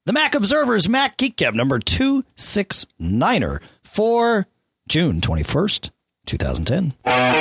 The Mac Observer's Mac Geek Gab number 269er for June 21st, 2010.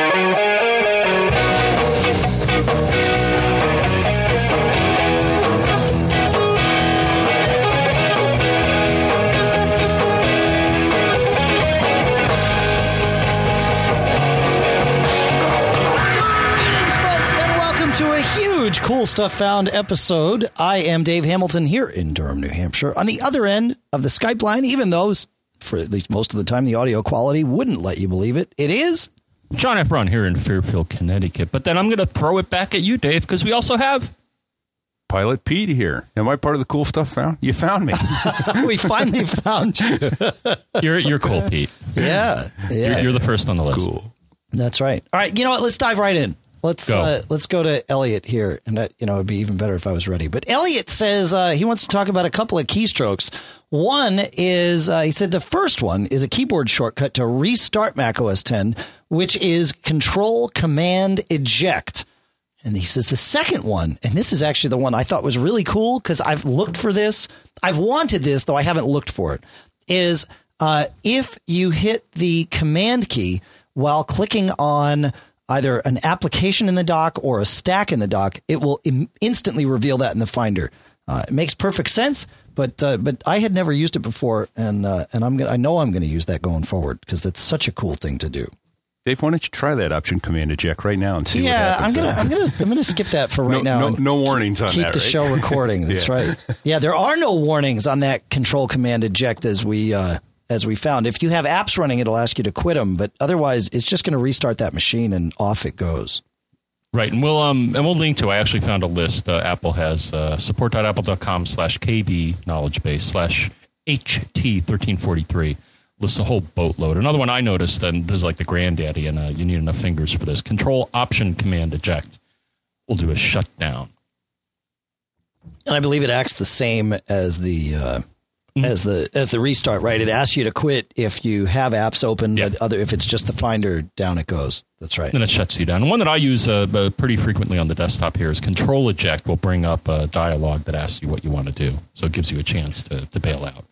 To a huge Cool Stuff Found episode. I am Dave Hamilton here in Durham, New Hampshire. On the other end of the Skype line, even though for at least most of the time the audio quality wouldn't let you believe it, it is John F. Braun here in Fairfield, Connecticut. But then I'm going to throw it back at you, Dave, because we also have Pilot Pete here. Am I part of the Cool Stuff Found? You found me. We finally found you. You're cool, Pete. Yeah. You're the first on the list. Cool. That's right. All right, you know what? Let's dive right in. Let's go to Elliot here, and it'd be even better if I was ready. But Elliot says he wants to talk about a couple of keystrokes. One is he said the first one is a keyboard shortcut to restart Mac OS X, which is Control Command Eject. And he says the second one, and this is actually the one I thought was really cool because I've looked for this. I've wanted this, though I haven't looked for it, is if you hit the Command key while clicking on either an application in the dock or a stack in the dock, it will instantly reveal that in the Finder. It makes perfect sense, but I had never used it before, and I know I'm going to use that going forward because that's such a cool thing to do. Dave, why don't you try that option Command Eject right now and see what happens? I'm gonna skip that for right now. No warnings on that. Keep the show recording. That's right. Yeah, there are no warnings on that Control Command Eject as we found. If you have apps running, it'll ask you to quit them, but otherwise it's just going to restart that machine and off it goes. Right, and we'll link to. I actually found a list. Apple has support.apple.com/KB knowledge base /HT1343 lists a whole boatload. Another one I noticed, and this is like the granddaddy, and you need enough fingers for this. Control Option Command Eject will do a shutdown, and I believe it acts the same as the. As the restart, right? It asks you to quit if you have apps open, but if it's just the Finder, down it goes. That's right. Then it shuts you down. One that I use pretty frequently on the desktop here is Control Eject will bring up a dialog that asks you what you want to do. So it gives you a chance to bail out.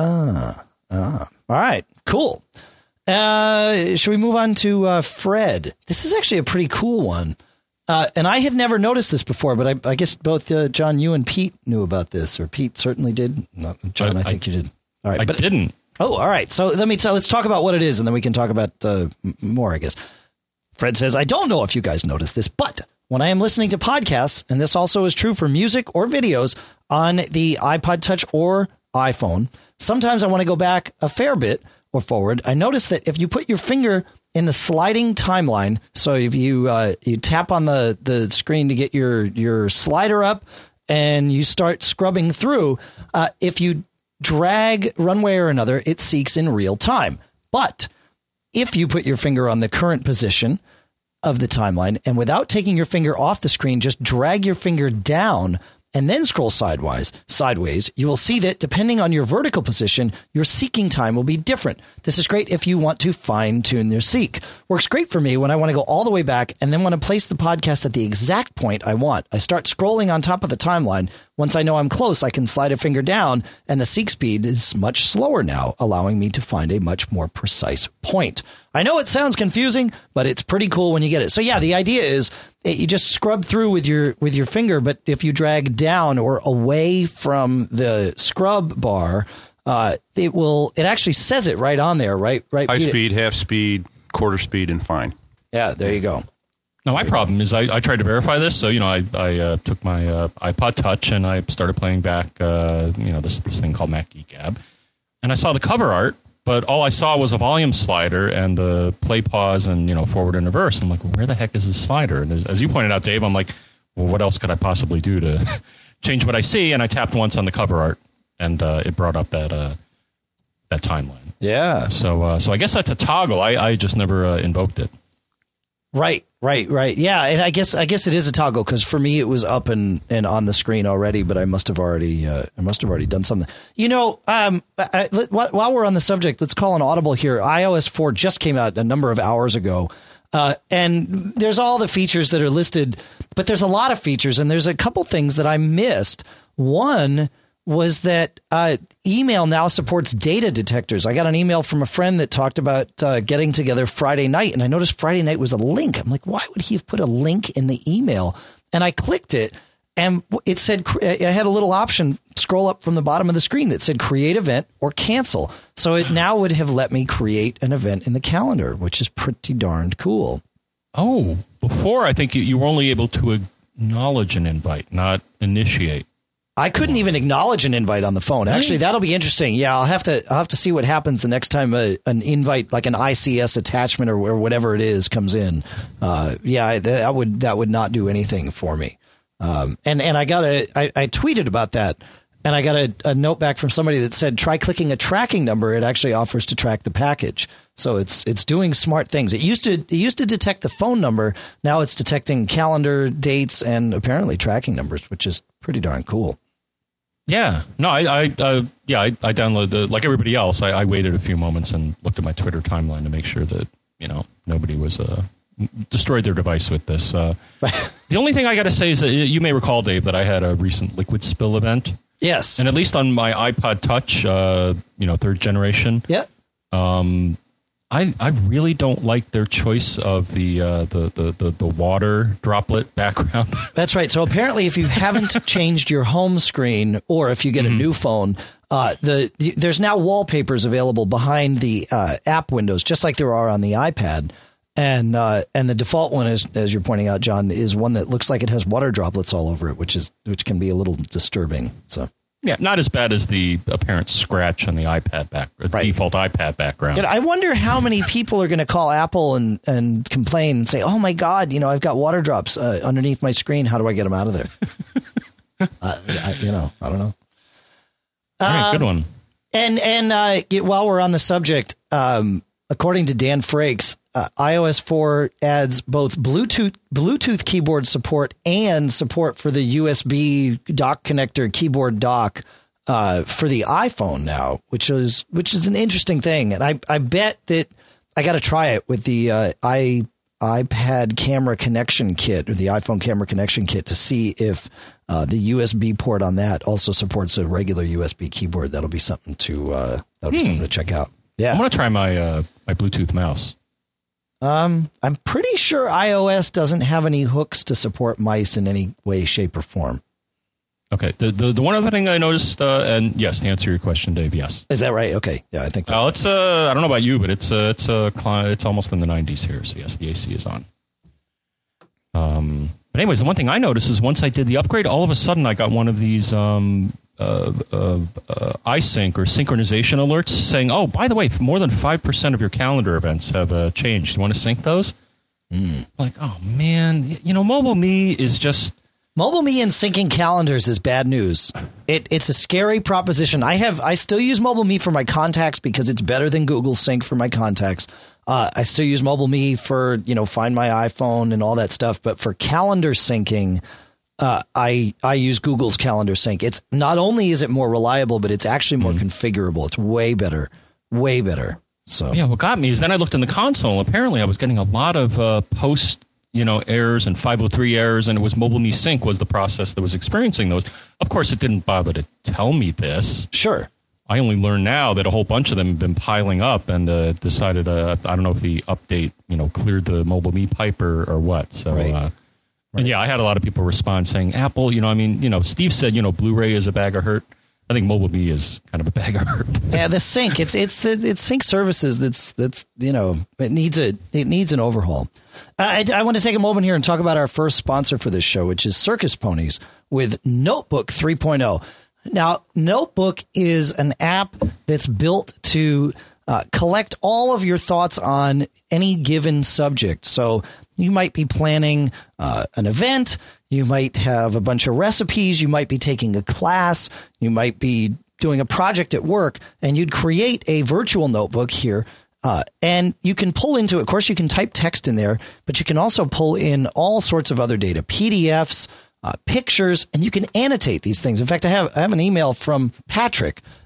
All right, cool. Should we move on to Fred? This is actually a pretty cool one. And I had never noticed this before, but I guess both John, you and Pete knew about this, or Pete certainly did. No, John, I think you did. All right, I didn't. Oh, all right. So let's talk about what it is, and then we can talk about more, I guess. Fred says, I don't know if you guys noticed this, but when I am listening to podcasts, and this also is true for music or videos on the iPod Touch or iPhone, sometimes I want to go back a fair bit or forward. I notice that if you put your finger in the sliding timeline, so if you tap on the screen to get your slider up and you start scrubbing through, if you drag one way or another, it seeks in real time. But if you put your finger on the current position of the timeline and without taking your finger off the screen, just drag your finger down and then scroll sideways, you will see that depending on your vertical position, your seeking time will be different. This is great if you want to fine-tune your seek. Works great for me when I want to go all the way back and then want to place the podcast at the exact point I want. I start scrolling on top of the timeline. Once I know I'm close, I can slide a finger down, and the seek speed is much slower now, allowing me to find a much more precise point. I know it sounds confusing, but it's pretty cool when you get it. So yeah, the idea is you just scrub through with your finger, but if you drag down or away from the scrub bar, it actually says it right on there, right? High speed, half speed, quarter speed, and fine. Yeah, there you go. Now, my problem is I tried to verify this. So, I took my iPod Touch and I started playing back, this thing called Mac Geek Gab. And I saw the cover art, but all I saw was a volume slider and the play, pause, and, forward and reverse. I'm like, well, where the heck is this slider? And as you pointed out, Dave, I'm like, well, what else could I possibly do to change what I see? And I tapped once on the cover art, and it brought up that timeline. Yeah. So I guess that's a toggle. I just never invoked it. Right. Yeah, and I guess it is a toggle because for me it was up and on the screen already, but I must have already done something. While we're on the subject, let's call an audible here. iOS 4 just came out a number of hours ago, and there's all the features that are listed, but there's a lot of features, and there's a couple things that I missed. One was that email now supports data detectors. I got an email from a friend that talked about getting together Friday night, and I noticed Friday night was a link. I'm like, why would he have put a link in the email? And I clicked it, and it said, I had a little option, scroll up from the bottom of the screen that said create event or cancel. So it now would have let me create an event in the calendar, which is pretty darned cool. Oh, before I think you were only able to acknowledge an invite, not initiate. I couldn't even acknowledge an invite on the phone. Actually, that'll be interesting. Yeah, I'll have to see what happens the next time an invite, like an ICS attachment or whatever it is, comes in. That would not do anything for me. And I tweeted about that, and I got a note back from somebody that said try clicking a tracking number. It actually offers to track the package. So it's doing smart things. It used to detect the phone number. Now it's detecting calendar dates and apparently tracking numbers, which is pretty darn cool. Yeah, no, I downloaded like everybody else. I waited a few moments and looked at my Twitter timeline to make sure that nobody was destroyed their device with this. The only thing I got to say is that you may recall, Dave, that I had a recent liquid spill event. Yes, and at least on my iPod Touch, third generation. Yeah. I really don't like their choice of the water droplet background. That's right. So apparently, if you haven't changed your home screen, or if you get a new phone, there's now wallpapers available behind the app windows, just like there are on the iPad. And the default one is, as you're pointing out, John, is one that looks like it has water droplets all over it, which can be a little disturbing. So. Yeah, not as bad as the apparent scratch on the iPad default iPad background. I wonder how many people are going to call Apple and complain and say, "Oh my God, I've got water drops underneath my screen. How do I get them out of there?" I don't know. All right, good one. And while we're on the subject, according to Dan Frakes, iOS 4 adds both Bluetooth keyboard support and support for the USB dock connector keyboard dock for the iPhone now, which is an interesting thing. And I bet that I got to try it with the iPad camera connection kit, or the iPhone camera connection kit, to see if the USB port on that also supports a regular USB keyboard. That'll be something to check out. Yeah, I'm gonna try my Bluetooth mouse. I'm pretty sure iOS doesn't have any hooks to support mice in any way, shape, or form. Okay. The one other thing I noticed, and yes, to answer your question, Dave, yes. Is that right? Okay. Yeah, I think that's it's I don't know about you, but it's almost in the 90s here. So yes, the AC is on. But anyways, the one thing I noticed is once I did the upgrade, all of a sudden I got one of these iSync or synchronization alerts saying, "Oh, by the way, more than 5% of your calendar events have changed. You want to sync those?" Like, oh man, Mobile Me is just. Mobile Me and syncing calendars is bad news. It's a scary proposition. I still use Mobile Me for my contacts because it's better than Google Sync for my contacts. I still use Mobile Me for, Find My iPhone and all that stuff. But for calendar syncing, I use Google's Calendar Sync. It's not only is it more reliable, but it's actually more configurable. It's way better. So yeah, what got me is then I looked in the console. Apparently, I was getting a lot of post errors and 503 errors, and it was Mobile Me Sync was the process that was experiencing those. Of course, it didn't bother to tell me this. Sure. I only learned now that a whole bunch of them have been piling up, and decided, I don't know if the update, cleared the Mobile Me pipe or what. So, right. And yeah, I had a lot of people respond saying, Apple, Steve said, Blu-ray is a bag of hurt. I think Mobile Me is kind of a bag of hurt. Yeah, the sync, it's sync services that's it needs an overhaul. I want to take a moment here and talk about our first sponsor for this show, which is Circus Ponies with Notebook 3.0. Now, Notebook is an app that's built to collect all of your thoughts on any given subject. So you might be planning an event. You might have a bunch of recipes. You might be taking a class. You might be doing a project at work, and you'd create a virtual notebook here. And you can pull into it. Of course, you can type text in there, but you can also pull in all sorts of other data, PDFs, pictures, and you can annotate these things. In fact, I have an email from Patrick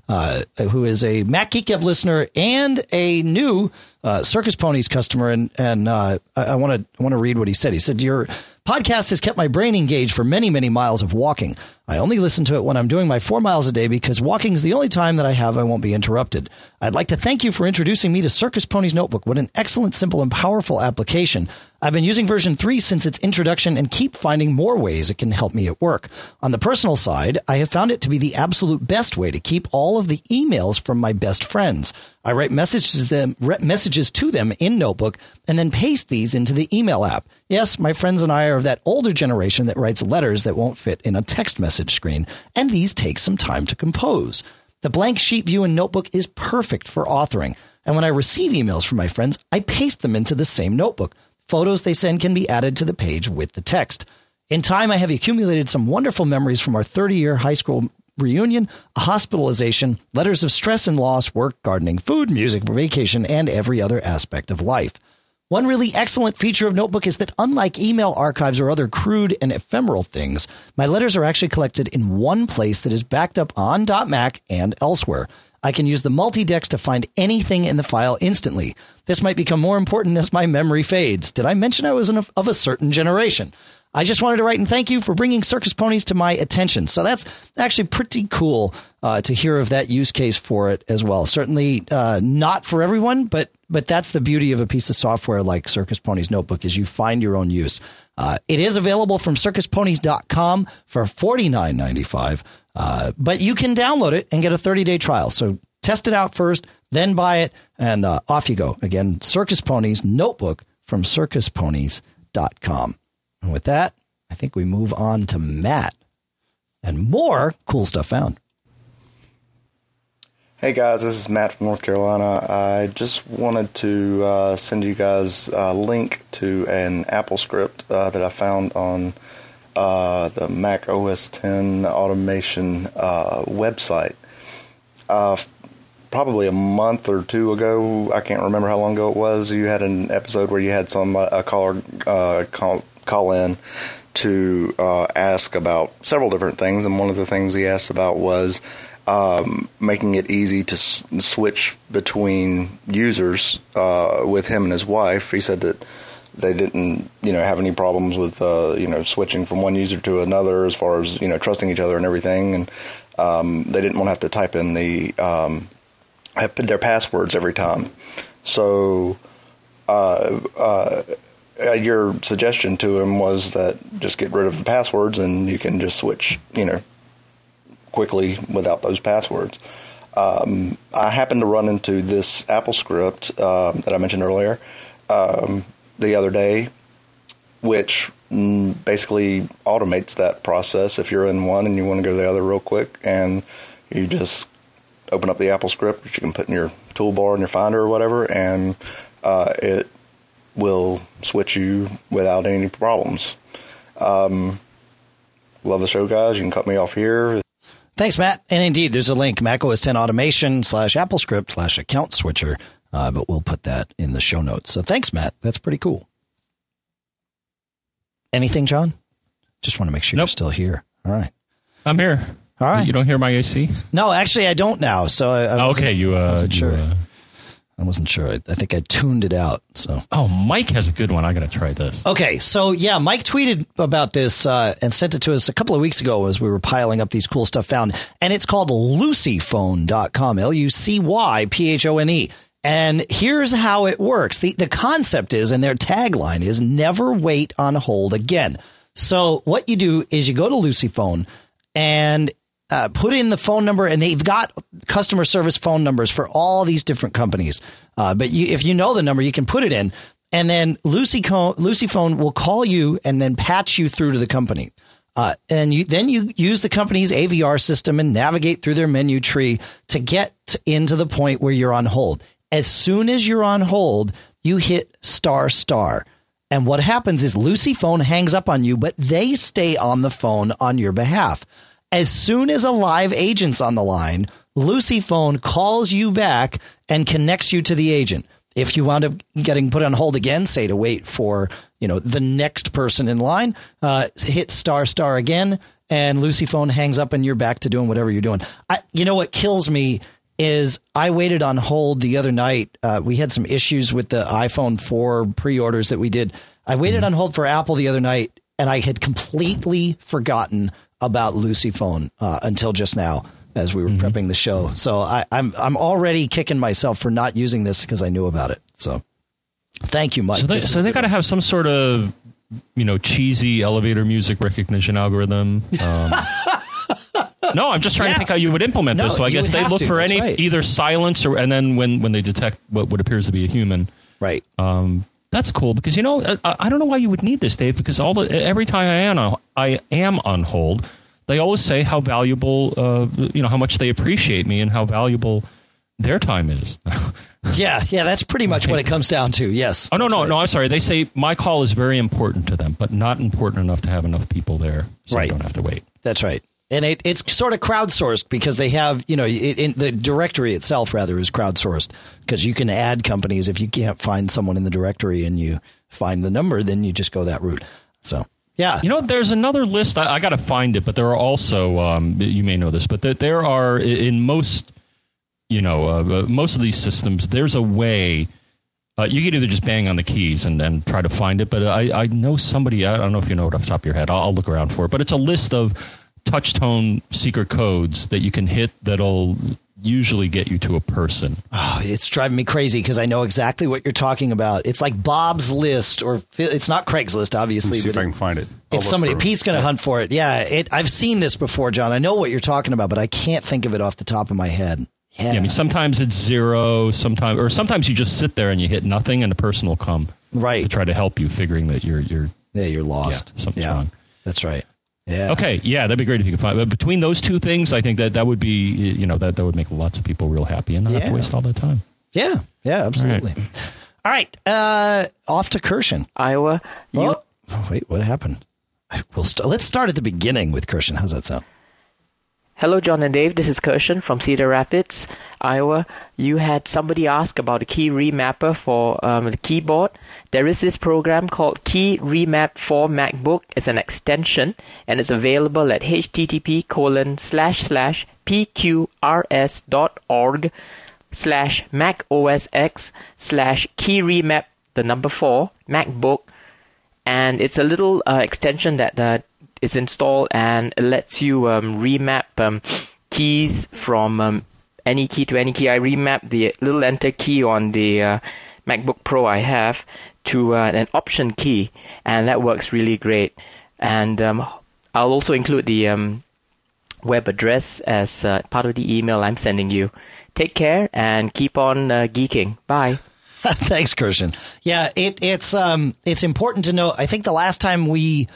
who is a Mac Geek Gab listener and a new Circus Ponies customer. And I want to read what he said. He said, "Your podcast has kept my brain engaged for many, many miles of walking. I only listen to it when I'm doing my 4 miles a day because walking is the only time that I won't be interrupted. I'd like to thank you for introducing me to Circus Ponies Notebook. What an excellent, simple, and powerful application. I've been using version 3 since its introduction and keep finding more ways it can help me at work. On the personal side, I have found it to be the absolute best way to keep all of the emails from my best friends. I write messages to them in Notebook and then paste these into the email app. Yes, my friends and I are of that older generation that writes letters that won't fit in a text message screen, and these take some time to compose. The blank sheet view in Notebook is perfect for authoring, and when I receive emails from my friends, I paste them into the same notebook. Photos they send can be added to the page with the text. In time, I have accumulated some wonderful memories from our 30-year high school reunion, a hospitalization, letters of stress and loss, work, gardening, food, music, vacation, and every other aspect of life. One really excellent feature of Notebook is that unlike email archives or other crude and ephemeral things, my letters are actually collected in one place that is backed up on .Mac and elsewhere. I can use the multi-dex to find anything in the file instantly. This might become more important as my memory fades. Did I mention I was of a certain generation? I just wanted to write and thank you for bringing Circus Ponies to my attention." So that's actually pretty cool to hear of that use case for it as well. Certainly not for everyone, but that's the beauty of a piece of software like Circus Ponies Notebook is you find your own use. It is available from circusponies.com for $49.95, but you can download it and get a 30-day trial. So test it out first, then buy it, and off you go. Again, Circus Ponies Notebook from circusponies.com. And with that, I think we move on to Matt and more cool stuff found. Hey guys, this is Matt from North Carolina. I just wanted to send you guys a link to an Apple script that I found on the Mac OS X automation website. Probably a month or two ago, I can't remember how long ago it was, you had an episode where you had a caller call in to ask about several different things, and one of the things he asked about was making it easy to switch between users with him and his wife. He said that they didn't, have any problems with, switching from one user to another as far as, trusting each other and everything. And they didn't want to have to type in their passwords every time. So your suggestion to him was that just get rid of the passwords and you can just switch, quickly without those passwords. I happened to run into this Apple script that I mentioned earlier the other day, which basically automates that process. If you're in one and you want to go to the other real quick, and you just open up the Apple script, which you can put in your toolbar in your Finder or whatever, and it will switch you without any problems. Love the show, guys. You can cut me off here. Thanks, Matt. And indeed, there's a link, Mac OS X automation /AppleScript /account switcher. But we'll put that in the show notes. So thanks, Matt. That's pretty cool. Anything, John? Just want to make sure You're still here. All right. I'm here. All right. You don't hear my AC? No, actually, I don't now. So I wasn't sure. I wasn't sure. I think I tuned it out. So. Oh, Mike has a good one. I got to try this. Okay. So, yeah, Mike tweeted about this and sent it to us a couple of weeks ago as we were piling up these cool stuff found. And it's called LucyPhone.com, LucyPhone. And here's how it works. The concept is, and their tagline is, never wait on hold again. So what you do is you go to Lucyphone and put in the phone number, and they've got customer service phone numbers for all these different companies. But if you know the number, you can put it in, and then Lucyphone will call you and then patch you through to the company. And you use the company's AVR system and navigate through their menu tree to get into the point where you're on hold. As soon as you're on hold, you hit **. And what happens is Lucyphone hangs up on you, but they stay on the phone on your behalf. As soon as a live agent's on the line, Lucyphone calls you back and connects you to the agent. If you wound up getting put on hold again, say to wait for, the next person in line, hit ** again, and Lucy Phone hangs up and you're back to doing whatever you're doing. You know what kills me is I waited on hold the other night. We had some issues with the iPhone 4 pre-orders that we did. I waited on hold for Apple the other night, and I had completely forgotten about Lucy Phone until just now as we were prepping the show. So I'm already kicking myself for not using this because I knew about it. So thank you, Mike. So they got to have some sort of, cheesy elevator music recognition algorithm. No, I'm just trying to think how you would implement this. So I guess they look for either silence and then when they detect what appears to be a human. Right. That's cool because, I don't know why you would need this, Dave, because every time I am on hold, they always say how valuable, how much they appreciate me and how valuable their time is. Yeah, that's pretty much what it comes down to. Yes. Oh, no, I'm sorry. They say my call is very important to them, but not important enough to have enough people there so you don't have to wait. That's right. And it's sort of crowdsourced because they have, in the directory itself, rather, is crowdsourced because you can add companies. If you can't find someone in the directory and you find the number, then you just go that route. So, yeah. There's another list. I got to find it, but there are also, you may know this, but there are in most, most of these systems, there's a way. You can either just bang on the keys and try to find it. But I know somebody, I don't know if you know it off the top of your head. I'll look around for it. But it's a list of touch tone secret codes that you can hit that'll usually get you to a person. Oh, it's driving me crazy because I know exactly what you're talking about. It's like Bob's List, or it's not Craigslist, obviously. Let's see if I can find it. It's somebody. Pete's going to hunt for it. Yeah, I've seen this before, John. I know what you're talking about, but I can't think of it off the top of my head. Yeah. I mean, sometimes it's 0, sometimes you just sit there and you hit nothing, and a person will come to try to help you, figuring that you're lost. Yeah, something's wrong. That's right. Yeah. Okay. Yeah, that'd be great if you could find. But between those two things, I think that would be, that would make lots of people real happy and not have to waste all that time. Yeah. Yeah. Absolutely. All right. Off to Kirshen, Iowa. Oh, wait. What happened? Let's start at the beginning with Kirshen. How's that sound? Hello, John and Dave. This is Kirshen from Cedar Rapids, Iowa. You had somebody ask about a key remapper for the keyboard. There is this program called Key Remap for MacBook. It's an extension, and it's available at http://pqrs.org/macosx/keyremap 4MacBook. And it's a little extension that is installed and it lets you remap keys from any key to any key. I remap the little enter key on the MacBook Pro I have to an option key, and that works really great. And I'll also include the web address as part of the email I'm sending you. Take care and keep on geeking. Bye. Thanks, Kirshen. Yeah, it's important to know. I think the last time we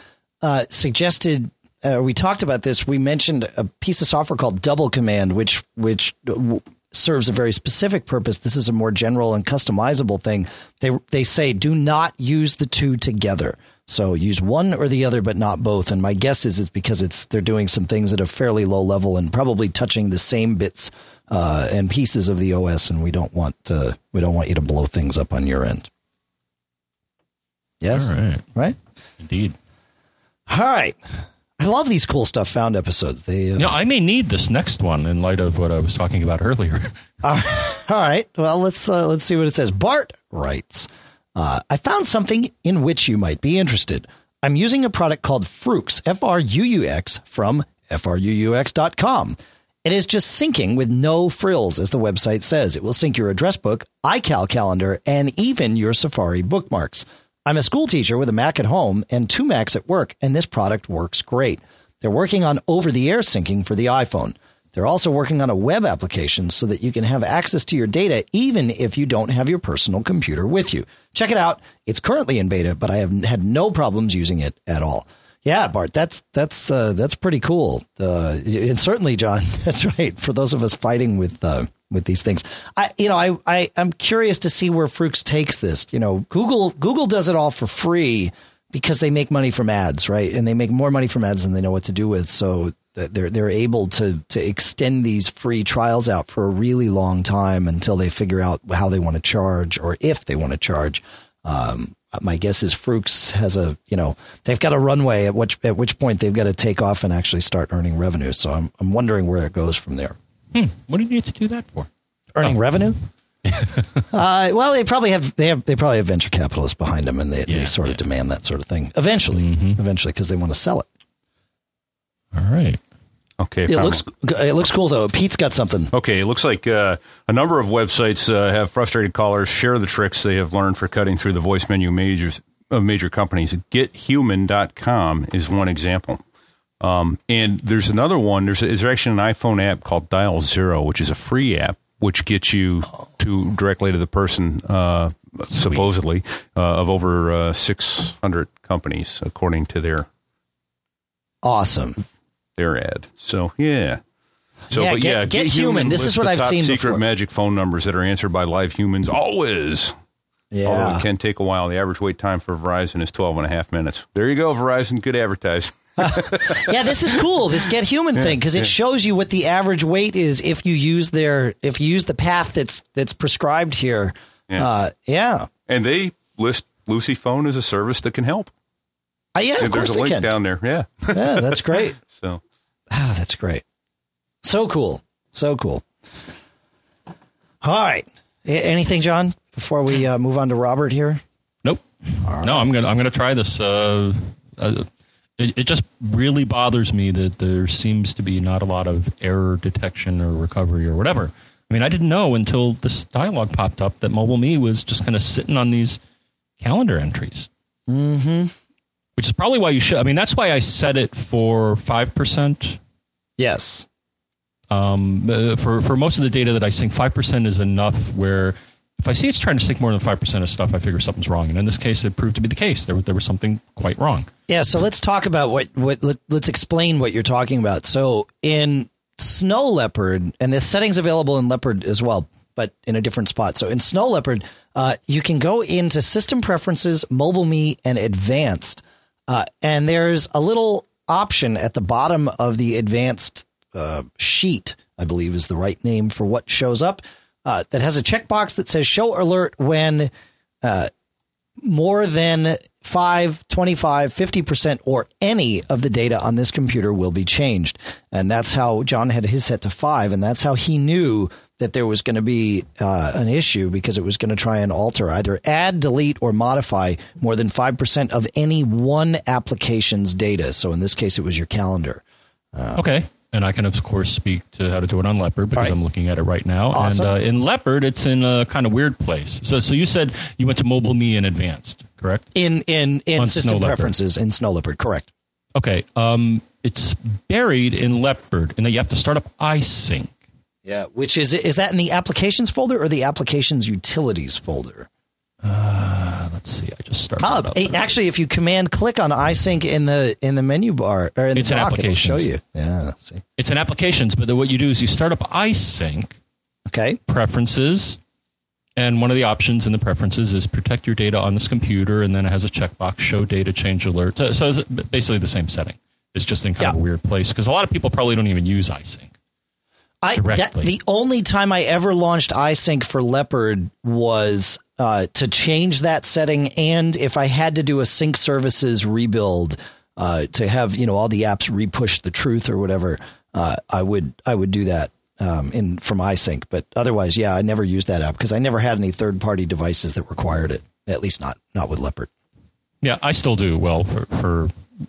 we talked about this, we mentioned a piece of software called Double Command, which serves a very specific purpose. This is a more general and customizable thing. They say do not use the two together. So use one or the other, but not both. And my guess is it's because they're doing some things at a fairly low level and probably touching the same bits and pieces of the OS. And we don't want you to blow things up on your end. Yes. All right. Right. Indeed. All right. I love these cool stuff found episodes. I may need this next one in light of what I was talking about earlier. All right. Well, let's see what it says. Bart writes, I found something in which you might be interested. I'm using a product called Fruux, Fruux, from fruux.com. It is just syncing with no frills, as the website says. It will sync your address book, iCal calendar, and even your Safari bookmarks. I'm a school teacher with a Mac at home and 2 Macs at work, and this product works great. They're working on over-the-air syncing for the iPhone. They're also working on a web application so that you can have access to your data even if you don't have your personal computer with you. Check it out. It's currently in beta, but I have had no problems using it at all. Yeah, Bart, that's pretty cool. And certainly, John, that's right. For those of us fighting with these things, I'm curious to see where Fruux takes this. Google does it all for free because they make money from ads, right? And they make more money from ads than they know what to do with. So they're able to extend these free trials out for a really long time until they figure out how they want to charge or if they want to charge. My guess is Fruks has they've got a runway at which point they've got to take off and actually start earning revenue. So I'm wondering where it goes from there. What do you need to do that for? Earning revenue? Well, they probably have venture capitalists behind them, and they sort of demand that sort of thing eventually, because they want to sell it. All right. Okay. It looks cool though. Pete's got something. Okay, it looks like a number of websites have frustrated callers share the tricks they have learned for cutting through the voice menu of major companies. GetHuman.com is one example. And there's another one. There's actually an iPhone app called Dial Zero, which is a free app, which gets you directly to the person, supposedly, of over 600 companies, according to their ad. So, yeah. So, Get Human. This is what I've seen secret before. magic phone numbers that are answered by live humans always. Yeah. Although it can take a while. The average wait time for Verizon is 12.5 minutes. There you go, Verizon. Good advertising. Yeah, this is cool. This Get Human thing, because it shows you what the average wait is if you use the path that's prescribed here. Yeah. And they list Lucy Phone as a service that can help. Of course there's a link down there. Yeah. Yeah, that's great. So, that's great. So cool. All right. Anything, John, before we move on to Robert here? Nope. Right. No, I'm gonna try this. It just really bothers me that there seems to be not a lot of error detection or recovery or whatever. I mean, I didn't know until this dialogue popped up that MobileMe was just kind of sitting on these calendar entries. Mm-hmm. Which is probably why you should. I mean, that's why I set it for 5%. Yes. For most of the data that I sync, 5% is enough where if I see it's trying to sync more than 5% of stuff, I figure something's wrong. And in this case, it proved to be the case. There was something quite wrong. Yeah, so let's talk about let's explain what you're talking about. So in Snow Leopard, and the settings available in Leopard as well, but in a different spot. So in Snow Leopard, you can go into System Preferences, MobileMe, and Advanced. And there's a little option at the bottom of the Advanced sheet, I believe is the right name for what shows up, that has a checkbox that says show alert when more than 5, 25, 50%, or any of the data on this computer will be changed. And that's how John had his set to 5. And that's how he knew that there was going to be an issue, because it was going to try and alter, either add, delete, or modify more than 5% of any one application's data. So in this case, it was your calendar. Okay. And I can, of course, speak to how to do it on Leopard, because I'm looking at it right now. Awesome. And in Leopard, it's in a kind of weird place. So you said you went to MobileMe in Advanced, correct? In System Preferences in Snow Leopard, correct. Okay. It's buried in Leopard, and then you have to start up iSync. Yeah, which is that in the Applications folder or the Applications Utilities folder? Let's see. I just started it up. Actually, if you command click on iSync in the menu bar or in the dock, it'll show you. Yeah, see. It's in Applications, but what you do is you start up iSync. Okay. Preferences, and one of the options in the preferences is protect your data on this computer, and then it has a checkbox, show data change alert. So it's basically the same setting. It's just in kind of a weird place, because a lot of people probably don't even use iSync. The only time I ever launched iSync for Leopard was to change that setting, and if I had to do a sync services rebuild to have all the apps repush the truth or whatever, I would do that from iSync. But otherwise, I never used that app because I never had any third-party devices that required it. At least not with Leopard. Yeah, I still do. Well, for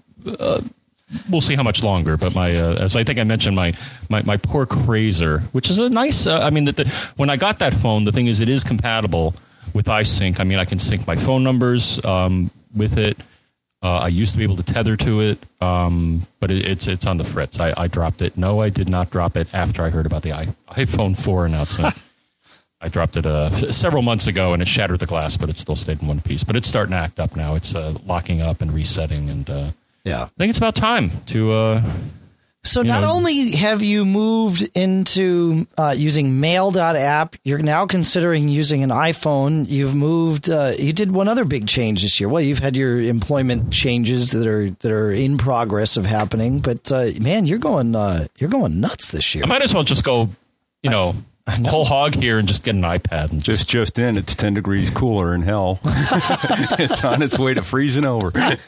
we'll see how much longer, but as I think I mentioned, my poor Crazer, which is a nice. When I got that phone, the thing is, it is compatible with iSync. I mean, I can sync my phone numbers with it. I used to be able to tether to it, but it's on the fritz. I dropped it. No, I did not drop it after I heard about the iPhone 4 announcement. I dropped it several months ago, and it shattered the glass, but it still stayed in one piece. But it's starting to act up now. It's locking up and resetting, and I think it's about time to. So not only have you moved into using Mail.app, you're now considering using an iPhone. You've moved. You did one other big change this year. Well, you've had your employment changes that are in progress of happening. But man, you're going nuts this year. I might as well just go. a whole hog here and just get an iPad. And just in, it's 10 degrees cooler in hell. It's on its way to freezing over.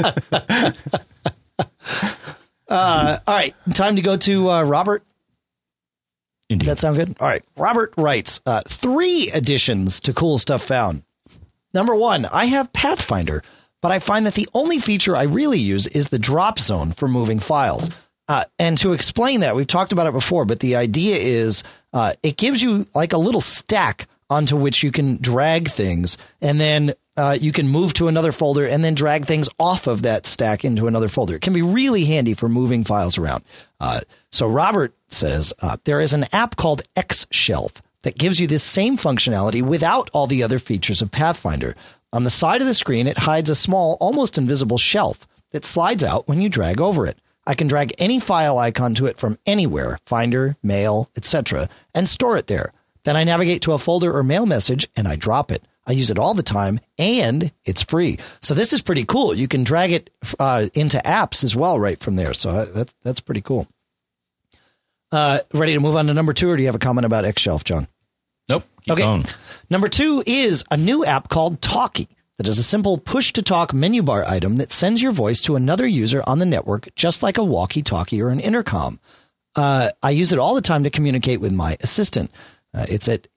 All right, time to go to Robert. Indeed. Does that sound good? All right. Robert writes 3 additions to Cool Stuff Found. Number 1, I have Pathfinder, but I find that the only feature I really use is the drop zone for moving files. And to explain that, we've talked about it before, but the idea is it gives you like a little stack onto which you can drag things, and then you can move to another folder and then drag things off of that stack into another folder. It can be really handy for moving files around. So Robert says there is an app called Xshelf that gives you this same functionality without all the other features of Pathfinder. On the side of the screen, it hides a small, almost invisible shelf that slides out when you drag over it. I can drag any file icon to it from anywhere, Finder, Mail, etc., and store it there. Then I navigate to a folder or mail message and I drop it. I use it all the time and it's free. So this is pretty cool. You can drag it into apps as well right from there. So that's pretty cool. Ready to move on to number 2, or do you have a comment about Xshelf, John? Nope. Keep going. Number 2 is a new app called Talkie that is a simple push-to-talk menu bar item that sends your voice to another user on the network, just like a walkie-talkie or an intercom. I use it all the time to communicate with my assistant. It's at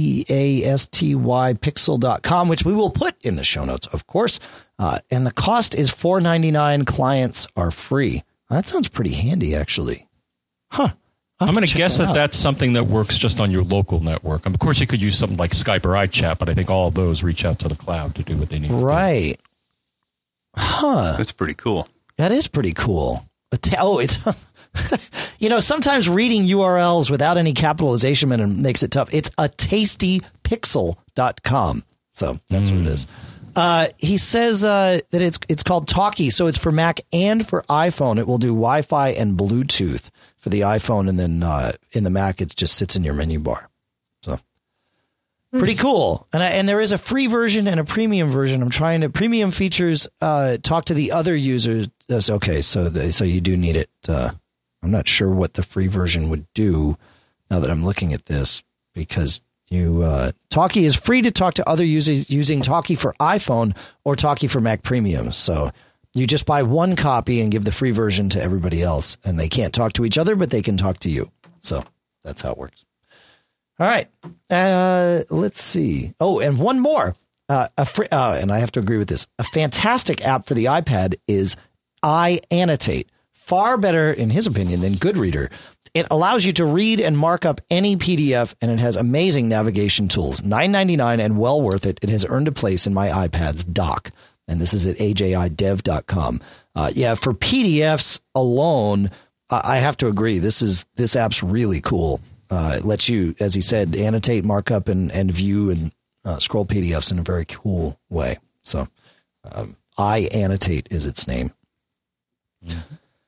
atastypixel.com, which we will put in the show notes, of course. And the cost is $4.99. Clients are free. That sounds pretty handy, actually. Huh. I'm going to guess that that's something that works just on your local network. Of course, you could use something like Skype or iChat, but I think all of those reach out to the cloud to do what they need. Right. Huh. That's pretty cool. That is pretty cool. It's... sometimes reading URLs without any capitalization makes it tough. It's atastypixel.com. So that's what it is. He says that it's called Talkie. So it's for Mac and for iPhone. It will do Wi-Fi and Bluetooth for the iPhone. And then in the Mac, it just sits in your menu bar. So pretty cool. And there is a free version and a premium version. Premium features talk to the other users. Okay. So you do need it. I'm not sure what the free version would do now that I'm looking at this, because Talkie is free to talk to other users using Talkie for iPhone or Talkie for Mac Premium. So you just buy one copy and give the free version to everybody else, and they can't talk to each other, but they can talk to you. So that's how it works. All right. Let's see. Oh, and one more. And I have to agree with this. A fantastic app for the iPad is iAnnotate. Far better, in his opinion, than Goodreader. It allows you to read and mark up any PDF, and it has amazing navigation tools. $9.99 and well worth it. It has earned a place in my iPad's dock. And this is at ajidev.com. For PDFs alone, I have to agree. This app's really cool. It lets you, as he said, annotate, mark up, and view and scroll PDFs in a very cool way. So iAnnotate is its name. Mm-hmm.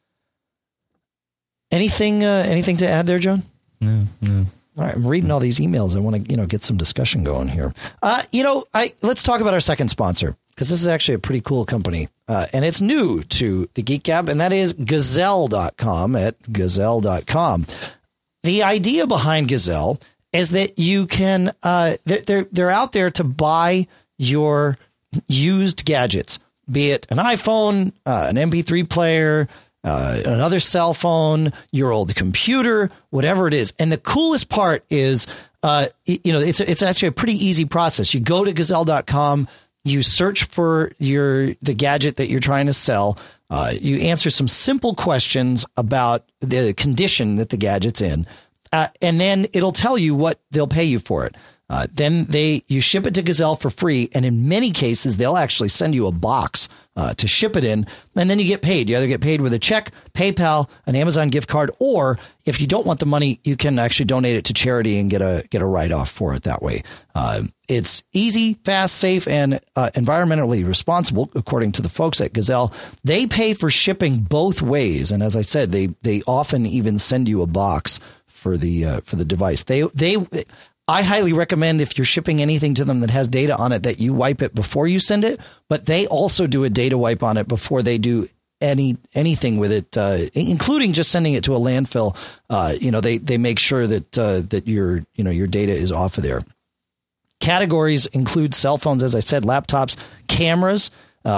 Anything to add there, John? No. All right, I'm reading all these emails. I want to, get some discussion going here. Let's talk about our second sponsor, because this is actually a pretty cool company, and it's new to the Geek Gab, and that is Gazelle.com at Gazelle.com. The idea behind Gazelle is that you can they're out there to buy your used gadgets, be it an iPhone, an MP3 player, another cell phone, your old computer, whatever it is. And the coolest part is, it's actually a pretty easy process. You go to Gazelle.com, you search for the gadget that you're trying to sell. You answer some simple questions about the condition that the gadget's in, and then it'll tell you what they'll pay you for it. Then you ship it to Gazelle for free, and in many cases, they'll actually send you a box to ship it in, and then you get paid. You either get paid with a check, PayPal, an Amazon gift card, or if you don't want the money, you can actually donate it to charity and get a write-off for it that way. It's easy, fast, safe, and environmentally responsible, according to the folks at Gazelle. They pay for shipping both ways, and as I said, they often even send you a box for the device. I highly recommend, if you're shipping anything to them that has data on it, that you wipe it before you send it. But they also do a data wipe on it before they do anything with it, including just sending it to a landfill. They make sure that your data is off of there. Categories include cell phones, as I said, laptops, cameras,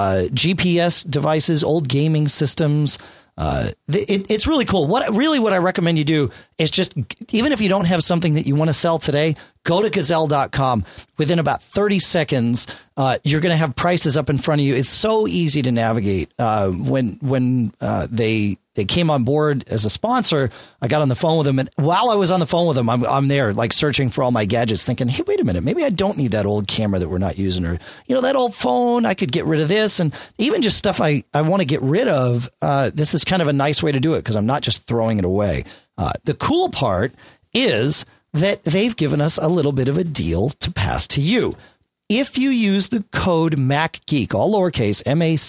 GPS devices, old gaming systems. It's really cool. What I recommend you do is just, even if you don't have something that you want to sell today, go to Gazelle.com. Within about 30 seconds, you're going to have prices up in front of you. It's so easy to navigate. When they came on board as a sponsor, I got on the phone with them, and while I was on the phone with them, I'm there like searching for all my gadgets, thinking, hey, wait a minute, maybe I don't need that old camera that we're not using, or that old phone. I could get rid of this, and even just stuff I want to get rid of. This is kind of a nice way to do it because I'm not just throwing it away. The cool part is that they've given us a little bit of a deal to pass to you. If you use the code MacGeek, all lowercase,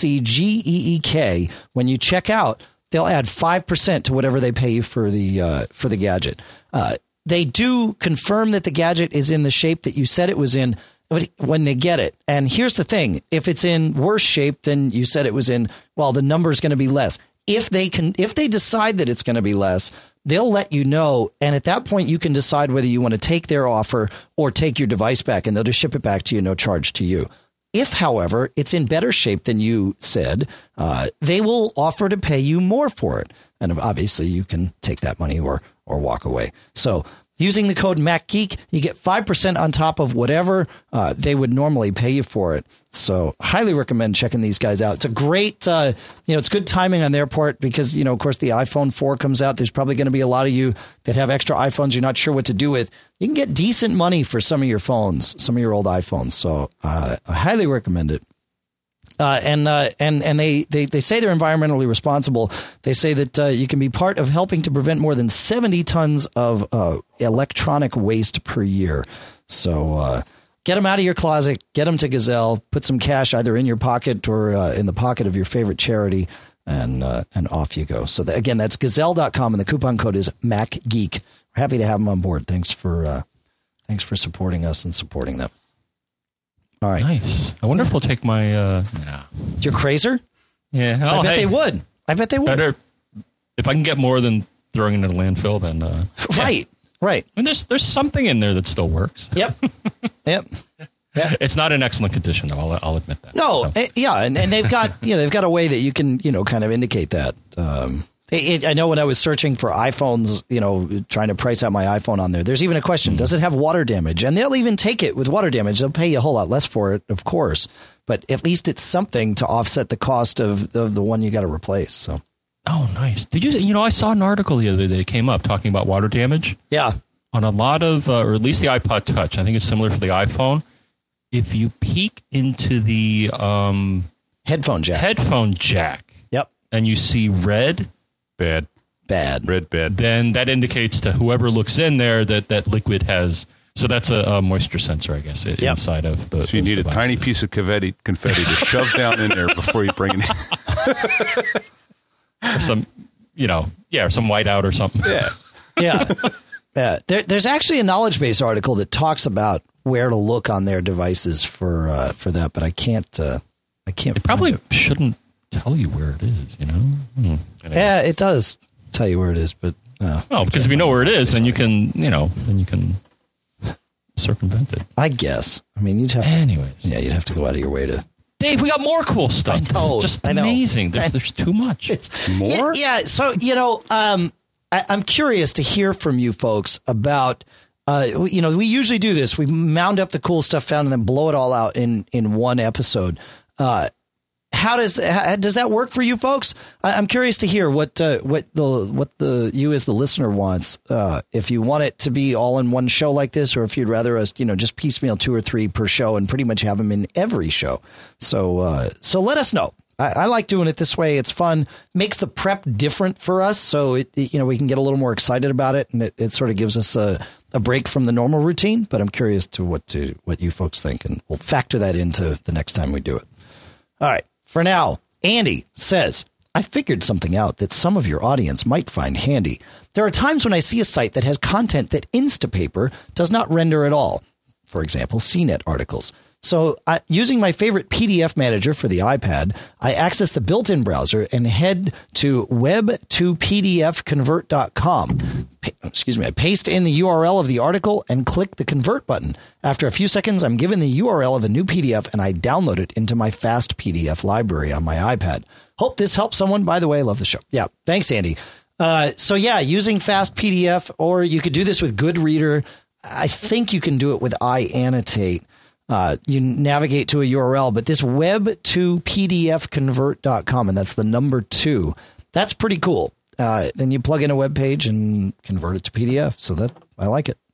MACGEEK, when you check out, they'll add 5% to whatever they pay you for the gadget. They do confirm that the gadget is in the shape that you said it was in when they get it. And here's the thing. If it's in worse shape than you said it was in, well, the number is going to be less. If they decide that it's going to be less, they'll let you know. And at that point, you can decide whether you want to take their offer or take your device back, and they'll just ship it back to you, no charge to you. If, however, it's in better shape than you said, they will offer to pay you more for it. And obviously, you can take that money or walk away. So using the code MacGeek, you get 5% on top of whatever they would normally pay you for it. So highly recommend checking these guys out. It's a great, it's good timing on their part because, of course, the iPhone 4 comes out. There's probably going to be a lot of you that have extra iPhones you're not sure what to do with. You can get decent money for some of your phones, some of your old iPhones. So I highly recommend it. And they say they're environmentally responsible. They say that you can be part of helping to prevent more than 70 tons of electronic waste per year. So get them out of your closet, get them to Gazelle, put some cash either in your pocket or in the pocket of your favorite charity, and off you go. So again, that's Gazelle.com, and the coupon code is MacGeek. We're happy to have them on board. Thanks for supporting us and supporting them. All right. Nice. I wonder if they'll take my your Crazer? Yeah. I bet they would. Better if I can get more than throwing it in a landfill, then right. And there's something in there that still works. Yep. Yeah. It's not in excellent condition, though. I'll admit that. No. So. And they've got a way that you can kind of indicate that. I know when I was searching for iPhones, trying to price out my iPhone on there, there's even a question, does it have water damage? And they'll even take it with water damage. They'll pay you a whole lot less for it, of course. But at least it's something to offset the cost of the one you got to replace. So. Oh, nice. Did you, I saw an article the other day that came up talking about water damage. Yeah. On a lot of, or at least the iPod Touch. I think it's similar for the iPhone. If you peek into the headphone jack. Yep. And you see red. Bad. Red bad. Then that indicates to whoever looks in there that liquid has. So that's a moisture sensor, I guess, inside of the. So you need devices. A tiny piece of confetti to shove down in there before you bring it in. Or some, or some whiteout or something. Yeah. There's actually a knowledge base article that talks about where to look on their devices for that, but I can't. It probably shouldn't tell you where it is, Anyway. Yeah, it does tell you where it is, but well, because if you know where it is, then you can, circumvent it. I guess. I mean, you'd have to. Anyways, you'd have to go out of your way to. Dave, we got more cool stuff. I know, it's just amazing. There's too much. More? Yeah. So I'm curious to hear from you folks about. We usually do this. We mound up the cool stuff found and then blow it all out in one episode. How does that work for you folks? I'm curious to hear what you as the listener wants. If you want it to be all in one show like this, or if you'd rather us, just piecemeal 2 or 3 per show and pretty much have them in every show. So let us know. I like doing it this way. It's fun, makes the prep different for us. So we can get a little more excited about it, and it sort of gives us a break from the normal routine. But I'm curious to what you folks think, and we'll factor that into the next time we do it. All right. For now, Andy says, I figured something out that some of your audience might find handy. There are times when I see a site that has content that Instapaper does not render at all. For example, CNET articles. So using my favorite PDF manager for the iPad, I access the built-in browser and head to web2pdfconvert.com. I paste in the URL of the article and click the convert button. After a few seconds, I'm given the URL of a new PDF and I download it into my fast PDF library on my iPad. Hope this helps someone. By the way, I love the show. Yeah. Thanks, Andy. So yeah, using fast PDF, or you could do this with Goodreader. I think you can do it with iAnnotate. You navigate to a URL, but this web2pdfconvert.com, and that's the number 2. That's pretty cool. Then you plug in a web page and convert it to PDF. So that I like it.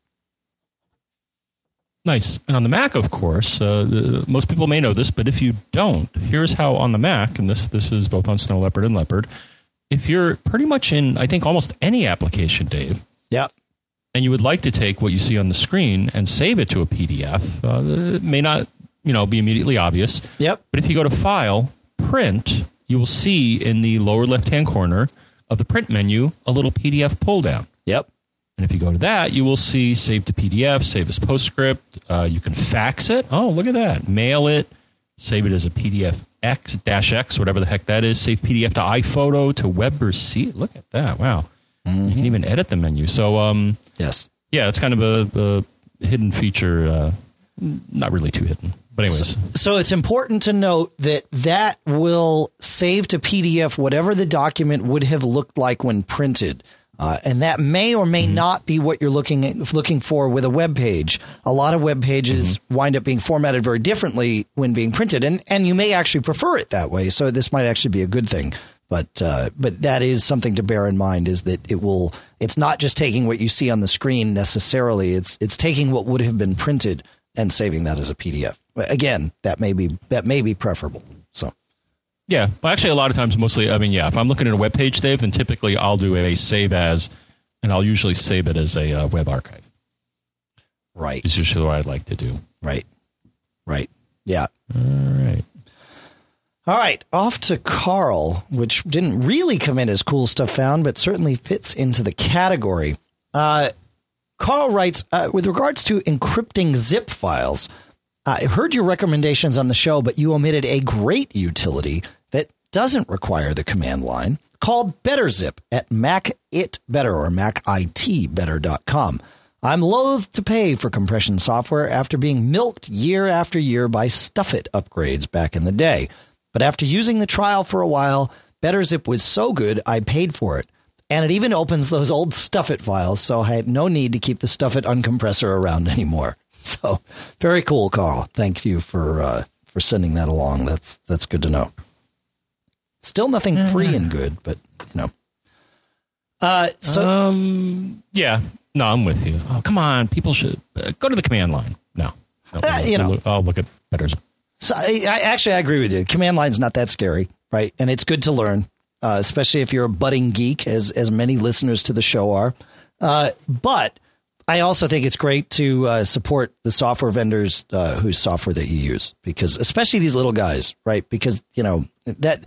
Nice. And on the Mac, of course, most people may know this, but if you don't, here's how on the Mac, and this is both on Snow Leopard and Leopard. If you're pretty much in, I think, almost any application, Dave. Yep. And you would like to take what you see on the screen and save it to a PDF, it may not, be immediately obvious. Yep. But if you go to File, Print, you will see in the lower left-hand corner of the Print menu a little PDF pull-down. Yep. And if you go to that, you will see Save to PDF, Save as PostScript. You can fax it. Oh, look at that. Mail it. Save it as a PDF X, whatever the heck that is. Save PDF to iPhoto, to Web or C. Look at that. Wow. Mm-hmm. You can even edit the menu. So, yes. Yeah, it's kind of a hidden feature. Not really too hidden. But anyways. So it's important to note that will save to PDF whatever the document would have looked like when printed. And that may or may not be what you're looking for with a web page. A lot of web pages wind up being formatted very differently when being printed, and you may actually prefer it that way. So this might actually be a good thing. But that is something to bear in mind, is that it's not just taking what you see on the screen necessarily. It's taking what would have been printed and saving that as a PDF. Again, that may be preferable. So. Yeah, well, actually, a lot of times, mostly, if I'm looking at a web page, Dave, then typically I'll do a save as, and I'll usually save it as a web archive. Right. It's usually what I'd like to do. Right. Yeah. All right. Off to Carl, which didn't really come in as cool stuff found, but certainly fits into the category. Carl writes, with regards to encrypting zip files, I heard your recommendations on the show, but you omitted a great utility that doesn't require the command line called BetterZip at MacItBetter or MacItBetter.com. I'm loath to pay for compression software after being milked year after year by Stuffit upgrades back in the day. But after using the trial for a while, BetterZip was so good I paid for it. And it even opens those old Stuffit files, so I had no need to keep the Stuffit uncompressor around anymore. So very cool, Carl. Thank you for sending that along. That's good to know. Still nothing free and good, but yeah. No, I'm with you. Oh, come on. People should go to the command line. No. I'll look at Betters. So I agree with you. Command line's not that scary, right? And it's good to learn, especially if you're a budding geek, as many listeners to the show are. But I also think it's great to support the software vendors whose software that you use, because especially these little guys, right? Because that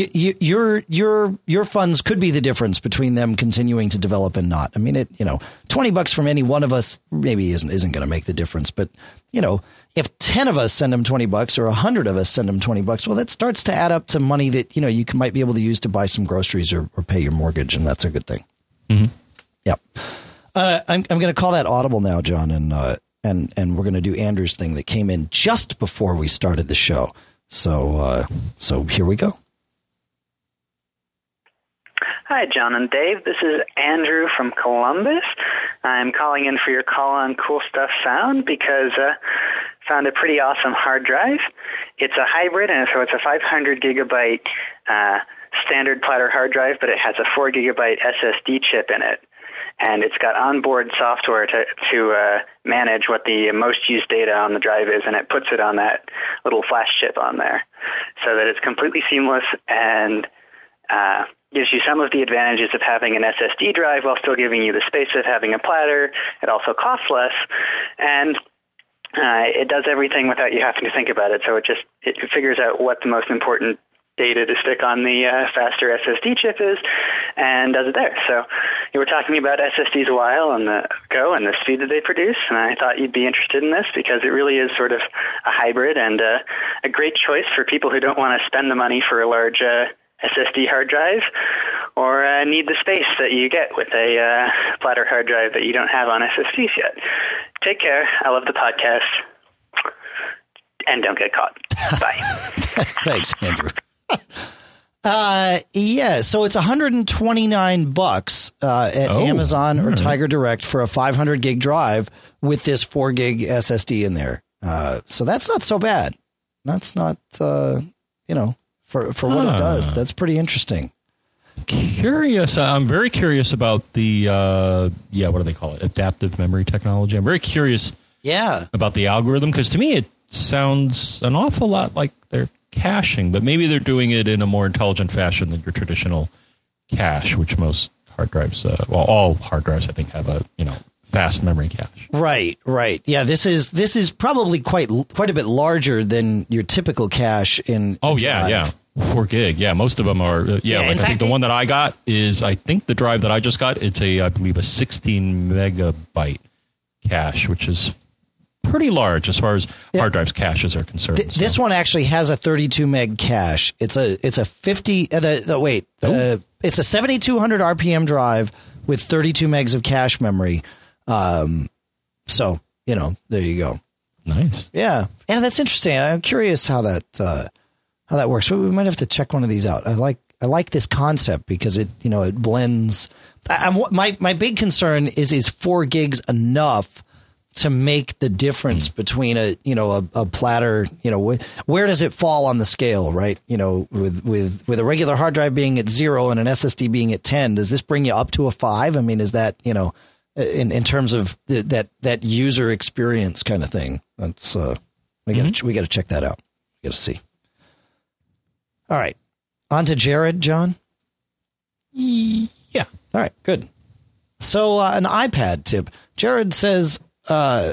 your funds could be the difference between them continuing to develop and not. I mean, $20 from any one of us maybe isn't going to make the difference, but if 10 of us send them $20 or 100 of us send them $20, well, that starts to add up to money that you might be able to use to buy some groceries or pay your mortgage, and that's a good thing. Mm-hmm. Yep. I'm going to call that audible now, John, and we're going to do Andrew's thing that came in just before we started the show. So here we go. Hi, John and Dave. This is Andrew from Columbus. I'm calling in for your call on Cool Stuff Found because found a pretty awesome hard drive. It's a hybrid, and so it's a 500 gigabyte standard platter hard drive, but it has a 4 gigabyte SSD chip in it. And it's got onboard software to manage what the most used data on the drive is, and it puts it on that little flash chip on there so that it's completely seamless and gives you some of the advantages of having an SSD drive while still giving you the space of having a platter. It also costs less, and it does everything without you having to think about it. So it figures out what the most important data to stick on the faster SSD chip is and does it there. So You were talking about SSDs a while ago and the speed that they produce, and I thought you'd be interested in this because it really is sort of a hybrid and a great choice for people who don't want to spend the money for a large SSD hard drive or need the space that you get with a flatter hard drive that you don't have on SSDs yet. Take care. I love the podcast. And don't get caught. Bye. Thanks, Andrew. Yeah, so it's $129 at Amazon or Tiger Direct for a 500 gig drive with this 4 gig SSD in there. So that's not so bad. That's not, for what it does. That's pretty interesting. Curious. I'm very curious about the, what do they call it? Adaptive memory technology. I'm very curious about the algorithm because to me it sounds an awful lot like they're caching, but maybe they're doing it in a more intelligent fashion than your traditional cache, which most hard drives, all hard drives, I think, have a fast memory cache. Right. Yeah, this is probably quite a bit larger than your typical cache in. Oh yeah, 4 gig. Yeah, most of them are. I think the one that I got is, I think the drive that I just got, it's I believe a 16 megabyte cache, which is pretty large as far as hard drives caches are concerned. This one actually has a 32 meg cache. It's a 50. It's a 7,200 RPM drive with 32 megs of cache memory. So there you go. Nice. Yeah, that's interesting. I'm curious how that works. We might have to check one of these out. I like this concept because it blends. My big concern is 4 gigs enough to make the difference between a platter, where does it fall on the scale, right? With a regular hard drive being at 0 and an SSD being at 10, does this bring you up to a 5? I mean, is that, in terms of that user experience kind of thing? That's, we got to check that out. We got to see. All right. On to Jared, John. Yeah. All right, good. So an iPad tip. Jared says, I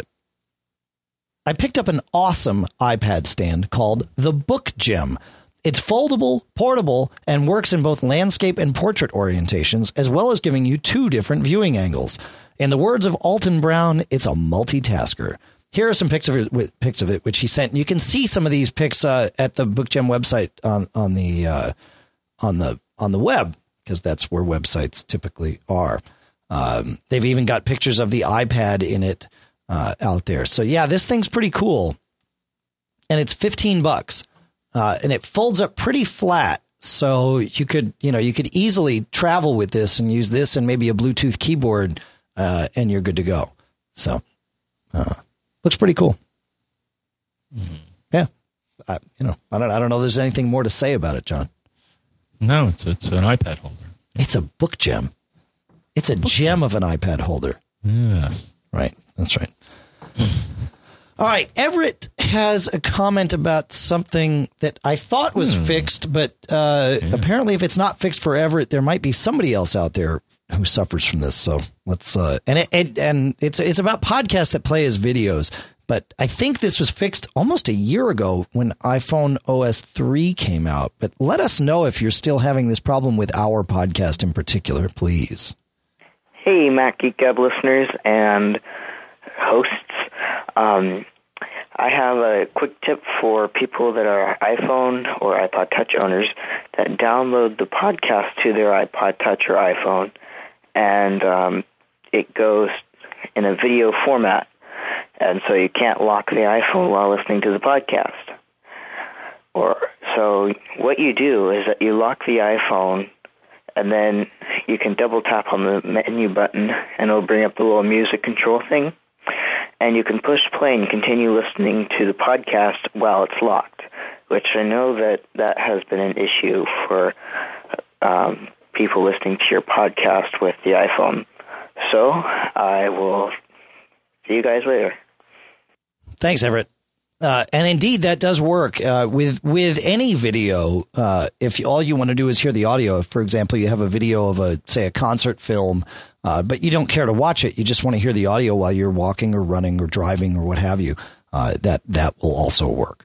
picked up an awesome iPad stand called the Book Gem. It's foldable, portable, and works in both landscape and portrait orientations, as well as giving you 2 different viewing angles. In the words of Alton Brown, it's a multitasker. Here are some pics of it, which he sent. You can see some of these pics at the Book Gem website on the web, because that's where websites typically are. They've even got pictures of the iPad in it out there. So yeah, this thing's pretty cool, and it's $15, and it folds up pretty flat. So you could easily travel with this and use this and maybe a Bluetooth keyboard, and you're good to go. So looks pretty cool. Mm-hmm. Yeah, I don't know. If there's anything more to say about it, John. No, it's an iPad holder. It's a Book Gem. It's a gem of an iPad holder. Yes. Right. That's right. All right. Everett has a comment about something that I thought was fixed, but apparently if it's not fixed for Everett, there might be somebody else out there who suffers from this. So let's and it's about podcasts that play as videos. But I think this was fixed almost a year ago when iPhone OS 3 came out. But let us know if you're still having this problem with our podcast in particular, please. Hey, Mac Geek Gab listeners and hosts. I have a quick tip for people that are iPhone or iPod Touch owners that download the podcast to their iPod Touch or iPhone, and it goes in a video format, and so you can't lock the iPhone while listening to the podcast. So what you do is that you lock the iPhone, and then you can double tap on the menu button, and it'll bring up the little music control thing. And you can push play and continue listening to the podcast while it's locked, which I know that has been an issue for people listening to your podcast with the iPhone. So I will see you guys later. Thanks, Everett. And indeed, that does work with any video. If all you want to do is hear the audio, if, for example, you have a video of a concert film, but you don't care to watch it, you just want to hear the audio while you're walking or running or driving or what have you, that will also work.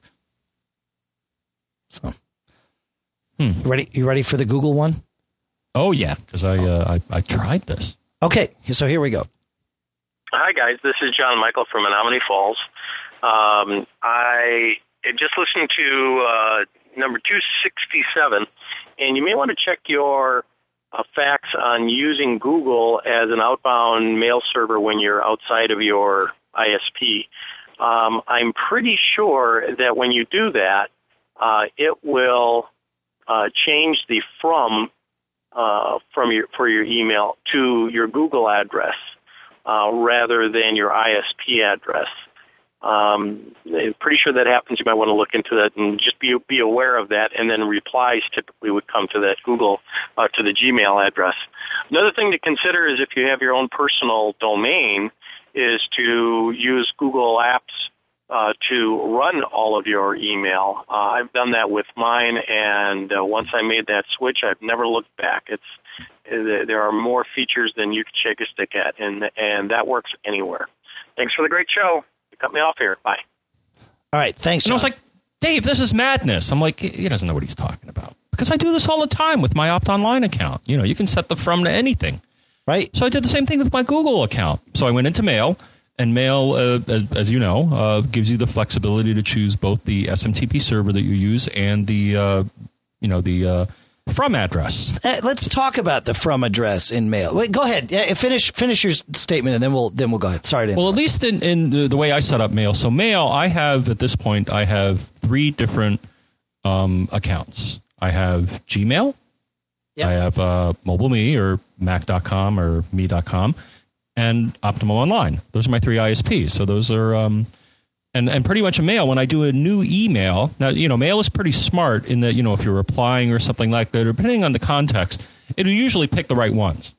So, you ready for the Google one? Oh yeah, because I tried this. Okay, so here we go. Hi, guys. This is John Michael from Menominee Falls. I just listened to number 267, and you may want to check your facts on using Google as an outbound mail server when you're outside of your ISP. I'm pretty sure that when you do that, it will change the for your email to your Google address rather than your ISP address. I'm pretty sure that happens. You might want to look into that and just be aware of that. And then replies typically would come to that Google to the Gmail address. Another thing to consider is if you have your own personal domain, is to use Google Apps to run all of your email. I've done that with mine, and once I made that switch, I've never looked back. There are more features than you can shake a stick at, and that works anywhere. Thanks for the great show. You cut me off here. Bye. All right, thanks, John. And I was like, Dave, this is madness. I'm like, he doesn't know what he's talking about. Because I do this all the time with my Opt Online account. You know, you can set the from to anything. Right. So I did the same thing with my Google account. So I went into Mail, and Mail, as you know, gives you the flexibility to choose both the SMTP server that you use and the from address. Let's talk about the from address in Mail. Wait, go ahead. Yeah, finish your statement, and then we'll go ahead. Sorry. Well, at least in the way I set up Mail. So Mail, I have 3 different accounts. I have Gmail. Yep. I have MobileMe or Mac.com or Me.com and Optimum Online. Those are my 3 ISPs. So those are and pretty much a Mail. When I do a new email, now Mail is pretty smart in that if you're replying or something like that, or depending on the context, it'll usually pick the right ones.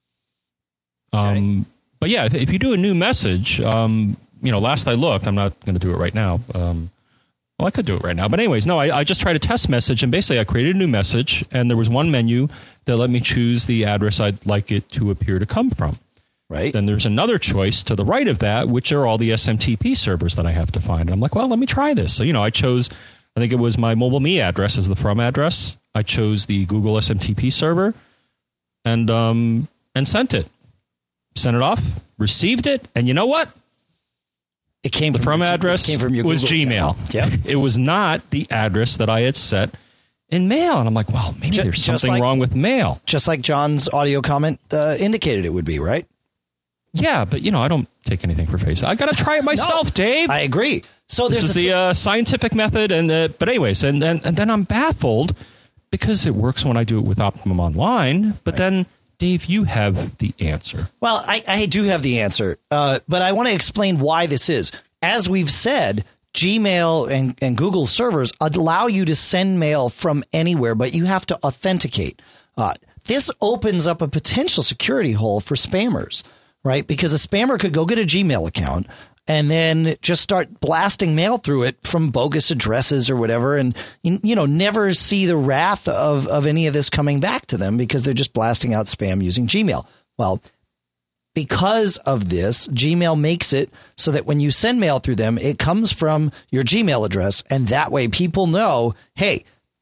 Okay. But yeah, if you do a new message, last I looked, I'm not going to do it right now. Well, I could do it right now. But anyways, no, I just tried a test message, and basically I created a new message, and there was one menu that let me choose the address I'd like it to appear to come from. Right. Then there's another choice to the right of that, which are all the SMTP servers that I have to find. And I'm like, well, let me try this. So, I chose, I think it was my MobileMe address as the from address. I chose the Google SMTP server and sent it. Sent it off, received it, and you know what? It came the from address came from your was Google Gmail. Yeah, it was not the address that I had set in Mail, and I'm like, well, maybe there's something wrong with Mail. Just like John's audio comment indicated it would be, right? Yeah, but I don't take anything for face. I got to try it myself, No, Dave. I agree. So this is the scientific method, but anyways, and then I'm baffled because it works when I do it with Optimum Online, but right. Then. Dave, you have the answer. Well, I do have the answer, but I want to explain why this is. As we've said, Gmail and Google servers allow you to send mail from anywhere, but you have to authenticate. This opens up a potential security hole for spammers, right? Because a spammer could go get a Gmail account and then just start blasting mail through it from bogus addresses or whatever, and never see the wrath of any of this coming back to them because they're just blasting out spam using Gmail. Well, because of this, Gmail makes it so that when you send mail through them, it comes from your Gmail address, and that way people know, hey,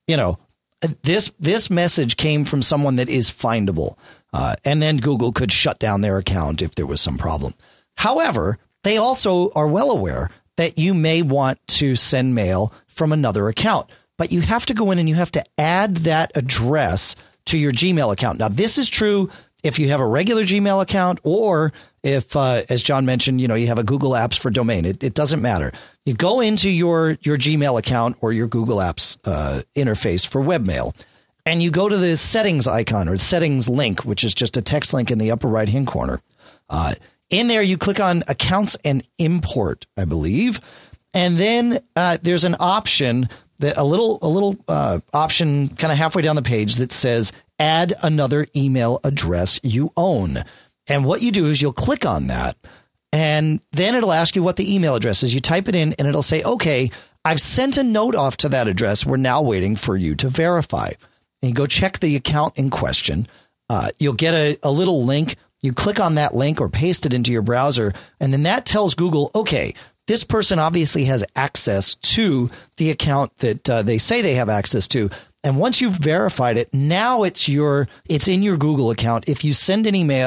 this message came from someone that is findable, and then Google could shut down their account if there was some problem. However, they also are well aware that you may want to send mail from another account, but you have to go in and you have to add that address to your Gmail account. Now, this is true if you have a regular Gmail account or if, as John mentioned, you have a Google Apps for domain. It doesn't matter. You go into your Gmail account or your Google Apps interface for webmail, and you go to the settings icon or settings link, which is just a text link in the upper right-hand corner. In there, you click on accounts and import, I believe. And then there's an option, a little option kind of halfway down the page that says add another email address you own. And what you do is you'll click on that, and then it'll ask you what the email address is. You type it in and it'll say, OK, I've sent a note off to that address. We're now waiting for you to verify. And you go check the account in question. You'll get a little link. You click on that link or paste it into your browser, and then that tells Google, okay, this person obviously has access to the account that they say they have access to. And once you've verified it, now it's in your Google account. If you send an email,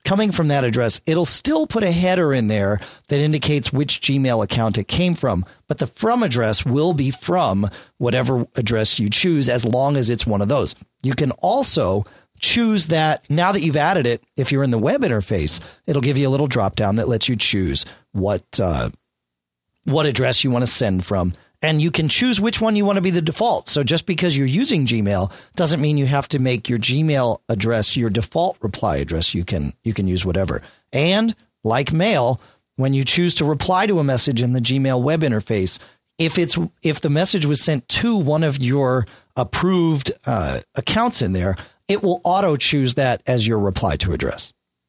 coming from that address, it'll still put a header in there that indicates which Gmail account it came from. But the from address will be from whatever address you choose, as long as it's one of those. You can also choose that. Now that you've added it, if you're in the web interface, it'll give you a little drop down that lets you choose what address you want to send from. And you can choose which one you want to be the default. So just because you're using Gmail doesn't mean you have to make your Gmail address your default reply address. You can use whatever. And like Mail, when you choose to reply to a message in the Gmail web interface, if the message was sent to one of your approved accounts in there, it will auto choose that as your reply to address.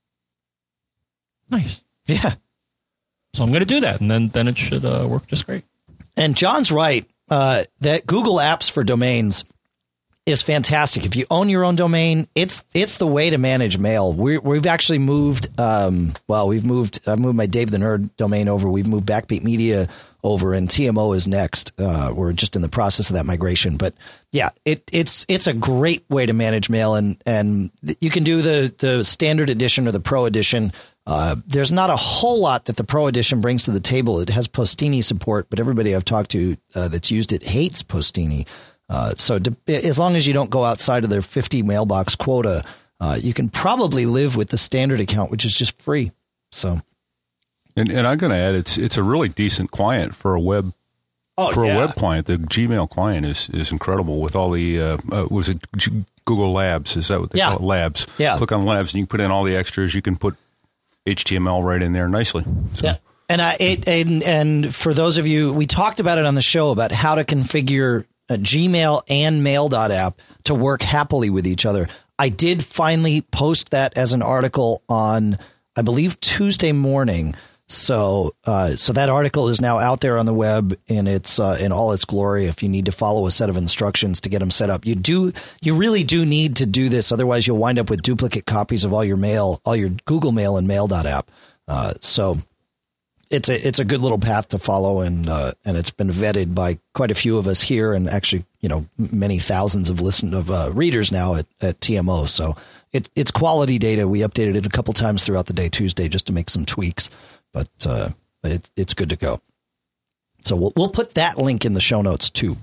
Nice. Yeah. So I'm going to do that, and then it should work just great. And John's right that Google Apps for domains is fantastic. If you own your own domain, it's the way to manage mail. We've actually moved. I moved my Dave the Nerd domain over. We've moved Backbeat Media over, and TMO is next. We're just in the process of that migration. But yeah, it's a great way to manage mail, and you can do the standard edition or the pro edition. There's not a whole lot that the Pro Edition brings to the table. It has Postini support, but everybody I've talked to that's used it hates Postini. So as long as you don't go outside of their 50 mailbox quota, you can probably live with the standard account, which is just free. So, and I'm going to add, it's a really decent client for a web. A web client. The Gmail client is incredible with all the was it Google Labs? Is that what they call it? Labs. Yeah. Click on Labs and you can put in all the extras. You can put HTML right in there nicely. So. Yeah. And for those of you, we talked about it on the show about how to configure Gmail and Mail.app to work happily with each other. I did finally post that as an article on, I believe, Tuesday morning. So that article is now out there on the web in all its glory. If you need to follow a set of instructions to get them set up, you really do need to do this. Otherwise, you'll wind up with duplicate copies of all your mail, all your Google Mail and Mail.app. So it's a good little path to follow, and it's been vetted by quite a few of us here, and actually, many thousands of readers now at TMO. So it's quality data. We updated it a couple times throughout the day Tuesday just to make some tweaks. But it's good to go. So we'll put that link in the show notes too.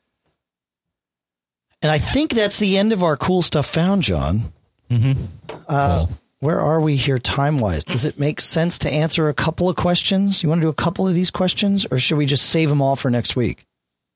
And I think that's the end of our cool stuff found, John. Mm-hmm. Cool. Where are we here time wise? Does it make sense to answer a couple of questions? You want to do a couple of these questions, or should we just save them all for next week?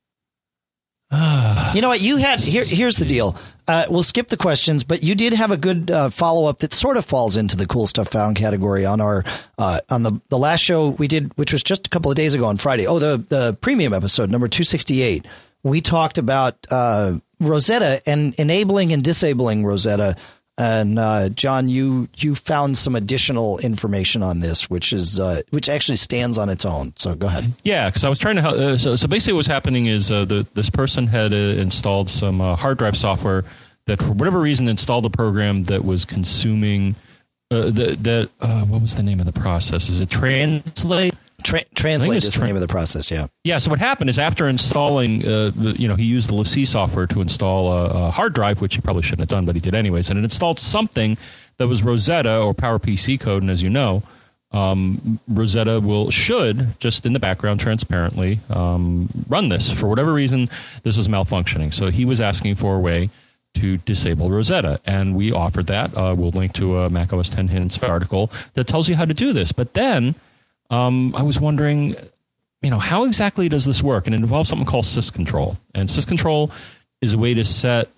You know what? Here's the deal. We'll skip the questions, but you did have a good follow-up that sort of falls into the cool stuff found category on our on the last show we did, which was just a couple of days ago on Friday. Oh, the premium episode, number 268. We talked about Rosetta and enabling and disabling Rosetta. And John, you found some additional information on this, which actually stands on its own. So go ahead. Yeah, because I was trying to help. So basically, what's happening is this person had installed some hard drive software that, for whatever reason, installed a program that was consuming what was the name of the process? Is it Translate? Translate is the name of the process, yeah. Yeah, so what happened is after installing, he used the LaCie software to install a hard drive, which he probably shouldn't have done, but he did anyways, and it installed something that was Rosetta or PowerPC code, and as you know, Rosetta should, just in the background transparently, run this. For whatever reason, this was malfunctioning, so he was asking for a way to disable Rosetta, and we offered that. We'll link to a Mac OS 10 Hints article that tells you how to do this, but then I was wondering, how exactly does this work? And it involves something called syscontrol. And syscontrol is a way to set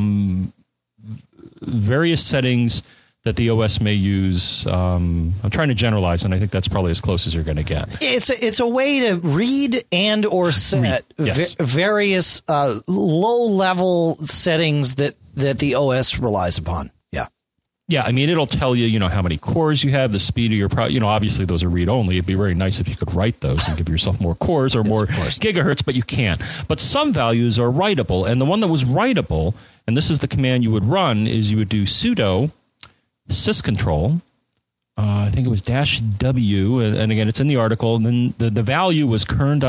various settings that the OS may use. I'm trying to generalize, and I think that's probably as close as you're going to get. It's a way to read and or set various low-level settings that the OS relies upon. Yeah, I mean, it'll tell you, how many cores you have, the speed of your obviously those are read-only. It'd be very nice if you could write those and give yourself more cores or more gigahertz, but you can't. But some values are writable, and the one that was writable, and this is the command you would run, is you would do sudo syscontrol. I think it was -w, and again, it's in the article, and then the value was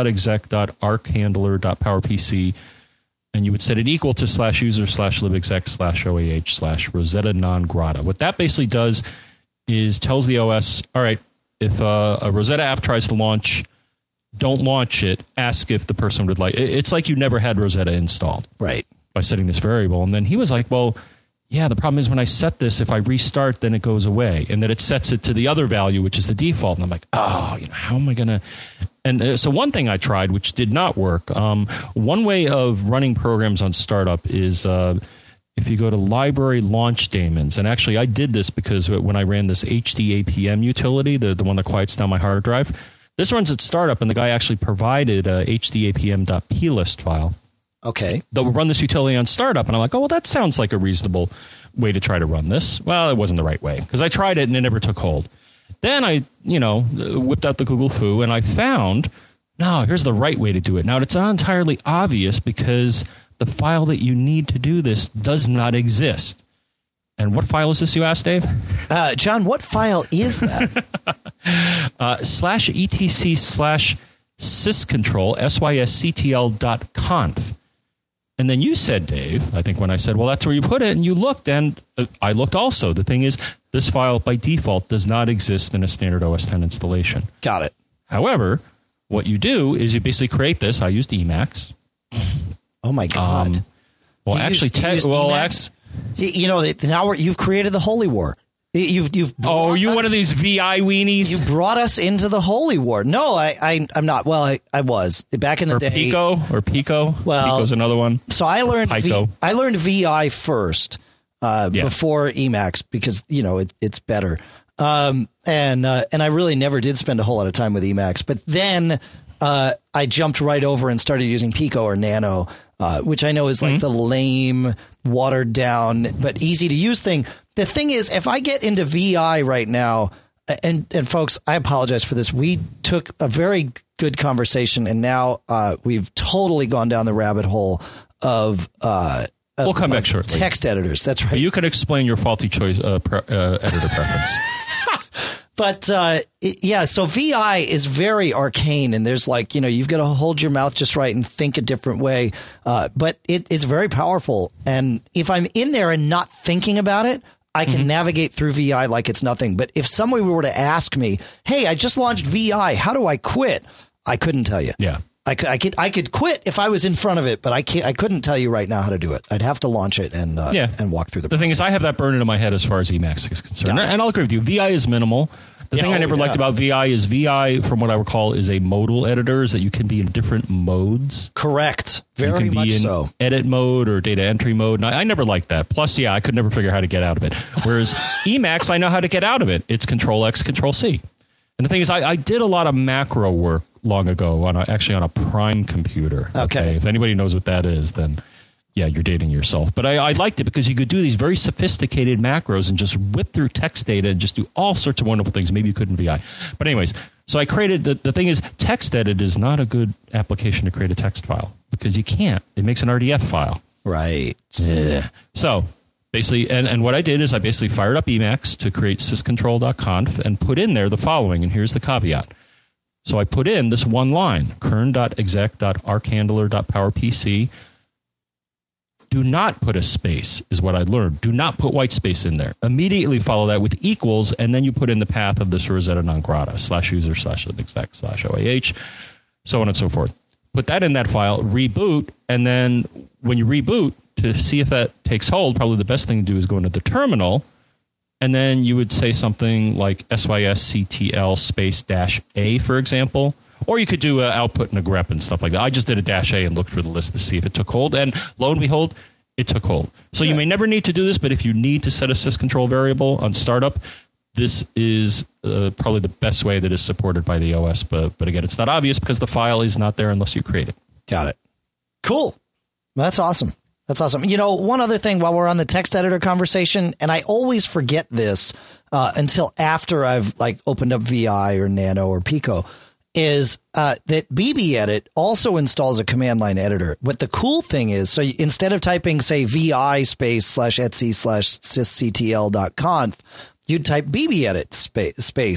kern.exec.archandler.powerpc, and you would set it equal to /user/libexec/oah/Rosetta non grata. What that basically does is tells the OS, all right, if a Rosetta app tries to launch, don't launch it. Ask if the person would like. It's like you never had Rosetta installed, Right. by setting this variable. And then he was like, well, yeah, the problem is when I set this, if I restart, then it goes away. And then it sets it to the other value, which is the default. And I'm like, how am I going to? And so one thing I tried, which did not work, one way of running programs on startup is if you go to library launch daemons. And actually, I did this because when I ran this HDAPM utility, the one that quiets down my hard drive, this runs at startup, and the guy actually provided a HDAPM.plist file Okay. that would run this utility on startup. And I'm like, oh, well, that sounds like a reasonable way to try to run this. Well, it wasn't the right way because I tried it and it never took hold. Then I, whipped out the Google foo and I found, no, here's the right way to do it. Now, it's not entirely obvious because the file that you need to do this does not exist. And what file is this, you asked, Dave? John, what file is that? /etc/syscontrol, sysctl.conf. And then you said, Dave, I think when I said, well, that's where you put it, and you looked, and I looked also. The thing is, this file by default does not exist in a standard OS X installation. Got it. However, what you do is you basically create this. I used Emacs. Oh, my God. Well, You actually, used Emacs? Now you've created the holy war. You've Oh, you one of these VI weenies? You brought us into the holy war. No, I'm not. Well, I was back in the day. Pico. Well, Pico's another one. So I learned Pico. I learned VI first before Emacs because it's better. And I really never did spend a whole lot of time with Emacs. But then I jumped right over and started using Pico or Nano, which I know is like the lame, watered down, but easy to use thing. The thing is, if I get into VI right now, and folks, I apologize for this. We took a very good conversation, and now we've totally gone down the rabbit hole of we'll come back shortly. Text editors. That's right. But you can explain your faulty choice editor preference. But so VI is very arcane, and there's you've got to hold your mouth just right and think a different way. But it's very powerful. And if I'm in there and not thinking about it, I can navigate through VI like it's nothing. But if somebody were to ask me, hey, I just launched VI, how do I quit? I couldn't tell you. Yeah. I could quit if I was in front of it, but I couldn't tell you right now how to do it. I'd have to launch it and walk through the process. Thing is, I have that burned into my head as far as Emacs is concerned. And I'll agree with you. VI is minimal. The thing I never liked about VI is VI, from what I recall, is a modal editor, is that you can be in different modes. Correct. Very you can much be in so. Edit mode or data entry mode. And I never liked that. Plus, I could never figure out how to get out of it. Whereas Emacs, I know how to get out of it. It's Control-X, Control-C. And the thing is, I did a lot of macro work long ago on a Prime computer. Okay. If anybody knows what that is, then yeah, you're dating yourself. But I liked it because you could do these very sophisticated macros and just whip through text data and just do all sorts of wonderful things. Maybe you couldn't VI. But anyways, so I created, the thing is, TextEdit is not a good application to create a text file because you can't. It makes an RDF file. Right. Yeah. So basically, and what I did is I basically fired up Emacs to create syscontrol.conf and put in there the following, and here's the caveat. So I put in this one line, kern.exec.archandler.powerpc. Do not put a space, is what I learned. Do not put white space in there. Immediately follow that with equals, and then you put in the path of this Rosetta non grata, /user/libexec/OAH, so on and so forth. Put that in that file, reboot, and then when you reboot, to see if that takes hold, probably the best thing to do is go into the terminal, and then you would say something like sysctl space -a, for example. Or you could do an output and a grep and stuff like that. I just did a -a and looked through the list to see if it took hold. And lo and behold, it took hold. So you may never need to do this, but if you need to set a syscontrol variable on startup, this is probably the best way that is supported by the OS. But again, it's not obvious because the file is not there unless you create it. Got it. Cool. That's awesome. That's awesome. One other thing while we're on the text editor conversation, and I always forget this until after I've opened up VI or Nano or Pico, is that BBEdit also installs a command line editor. But the cool thing is, so instead of typing, say, VI space /etsy/sysctl.conf, you'd type BBEdit space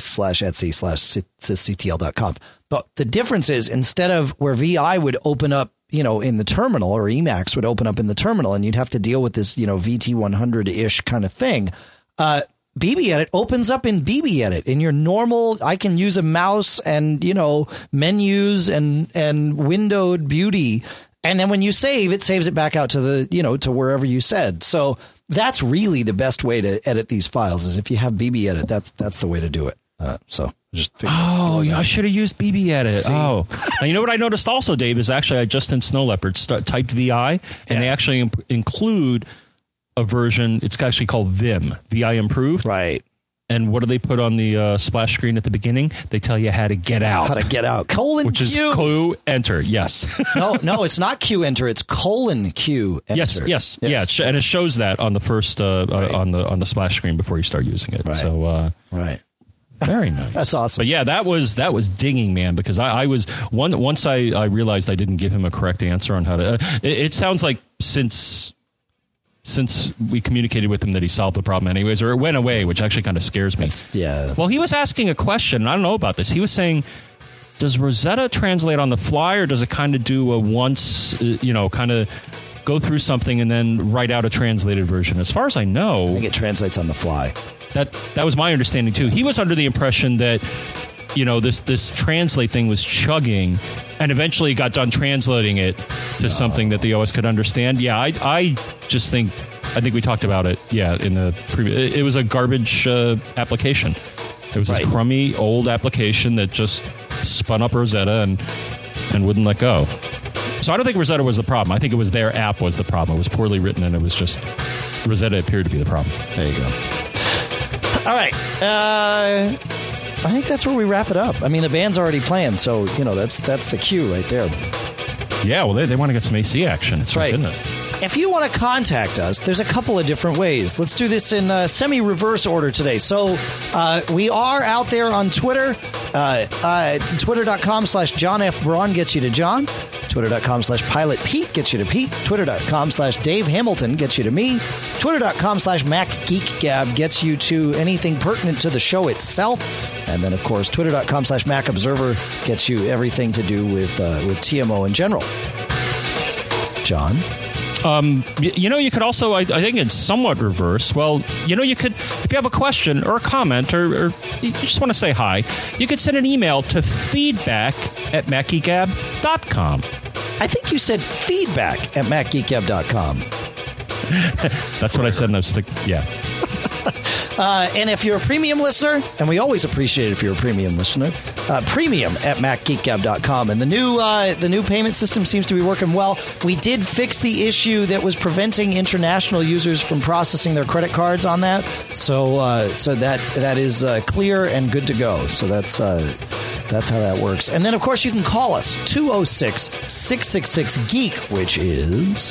/etsy/sysctl.conf. But the difference is, instead of where VI would open up, in the terminal, or Emacs would open up in the terminal, and you'd have to deal with this, VT100-ish kind of thing, BB Edit opens up in BB Edit in your normal. I can use a mouse and, menus and windowed beauty. And then when you save, it saves it back out to the, to wherever you said. So that's really the best way to edit these files is if you have BB Edit. That's the way to do it. So just I should have used BB Edit. See? Oh, now, you know what I noticed also, Dave, is actually I just in Snow Leopard typed VI, and they actually include a version. It's actually called Vim, VI Improved. Right. And what do they put on the splash screen at the beginning? They tell you how to get out. How to get out. Colon which Q. is Q enter. Yes. No, it's not Q enter. It's colon Q enter. Yes. Yeah, and it shows that on the first on the splash screen before you start using it. Right. So right. Very nice. That's awesome. But yeah, that was digging, man, because I was once I realized I didn't give him a correct answer on how to. It sounds like since we communicated with him that he solved the problem anyways, or it went away, which actually kind of scares me. Yeah. Well, he was asking a question, and I don't know about this. He was saying, does Rosetta translate on the fly, or does it kind of do a once, kind of go through something and then write out a translated version? As far as I know, I think it translates on the fly. That was my understanding too. He was under the impression that this translate thing was chugging, and eventually got done translating it to something that the OS could understand. Yeah, I think we talked about it. Yeah, in the previous, it was a garbage application. It was this crummy old application that just spun up Rosetta and wouldn't let go. So I don't think Rosetta was the problem. I think it was their app was the problem. It was poorly written, and it was just Rosetta appeared to be the problem. There you go. All right. I think that's where we wrap it up. I mean, the band's already playing, so, that's the cue right there. Yeah, well, they want to get some AC action. That's right. Goodness. If you want to contact us, there's a couple of different ways. Let's do this in semi-reverse order today. So we are out there on Twitter. Twitter.com/John F. Braun gets you to John. Twitter.com/Pilot Pete gets you to Pete. Twitter.com/Dave Hamilton gets you to me. Twitter.com/MacGeekGab gets you to anything pertinent to the show itself. And then, of course, Twitter.com/MacObserver gets you everything to do with TMO in general. John? You could also, I think it's somewhat reverse. Well, you could, if you have a question or a comment or you just want to say hi, you could send an email to feedback@MacGeekGab.com. I think you said feedback@MacGeekGab.com. That's what I said. Yeah. And if you're a premium listener, and we always appreciate it if you're a premium listener, premium@MacGeekGab.com. And the new payment system seems to be working well. We did fix the issue that was preventing international users from processing their credit cards on that. So that is clear and good to go. So that's how that works. And then, of course, you can call us 206-666-GEEK, which is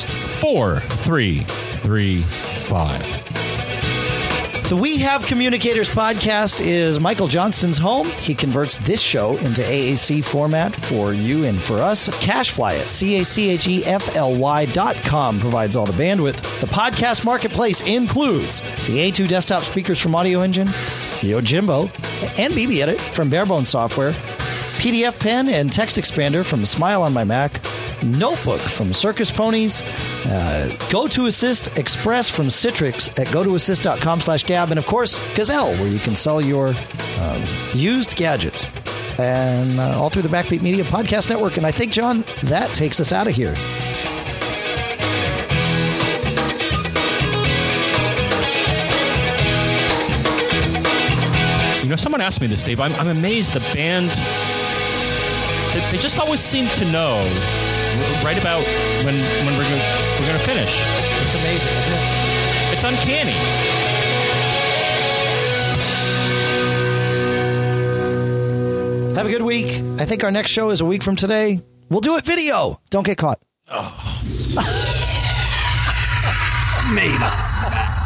4335. The We Have Communicators podcast is Michael Johnston's home. He converts this show into AAC format for you and for us. Cashfly at CACHEFLY.com provides all the bandwidth. The podcast marketplace includes the A2 desktop speakers from Audio Engine, the Yojimbo, and BB Edit from Barebones Software, PDF Pen and Text Expander from Smile on My Mac, Notebook from Circus Ponies, GoToAssist Express from Citrix at gotoassist.com/gab, and of course Gazelle, where you can sell your used gadgets, and all through the Backbeat Media Podcast Network. And I think, John, that takes us out of here. Someone asked me this, Dave. I'm amazed the band. They just always seem to know right about when we're going to finish. It's amazing, isn't it? It's uncanny. Have a good week. I think our next show is a week from today. We'll do it video. Don't get caught. Oh. Made up.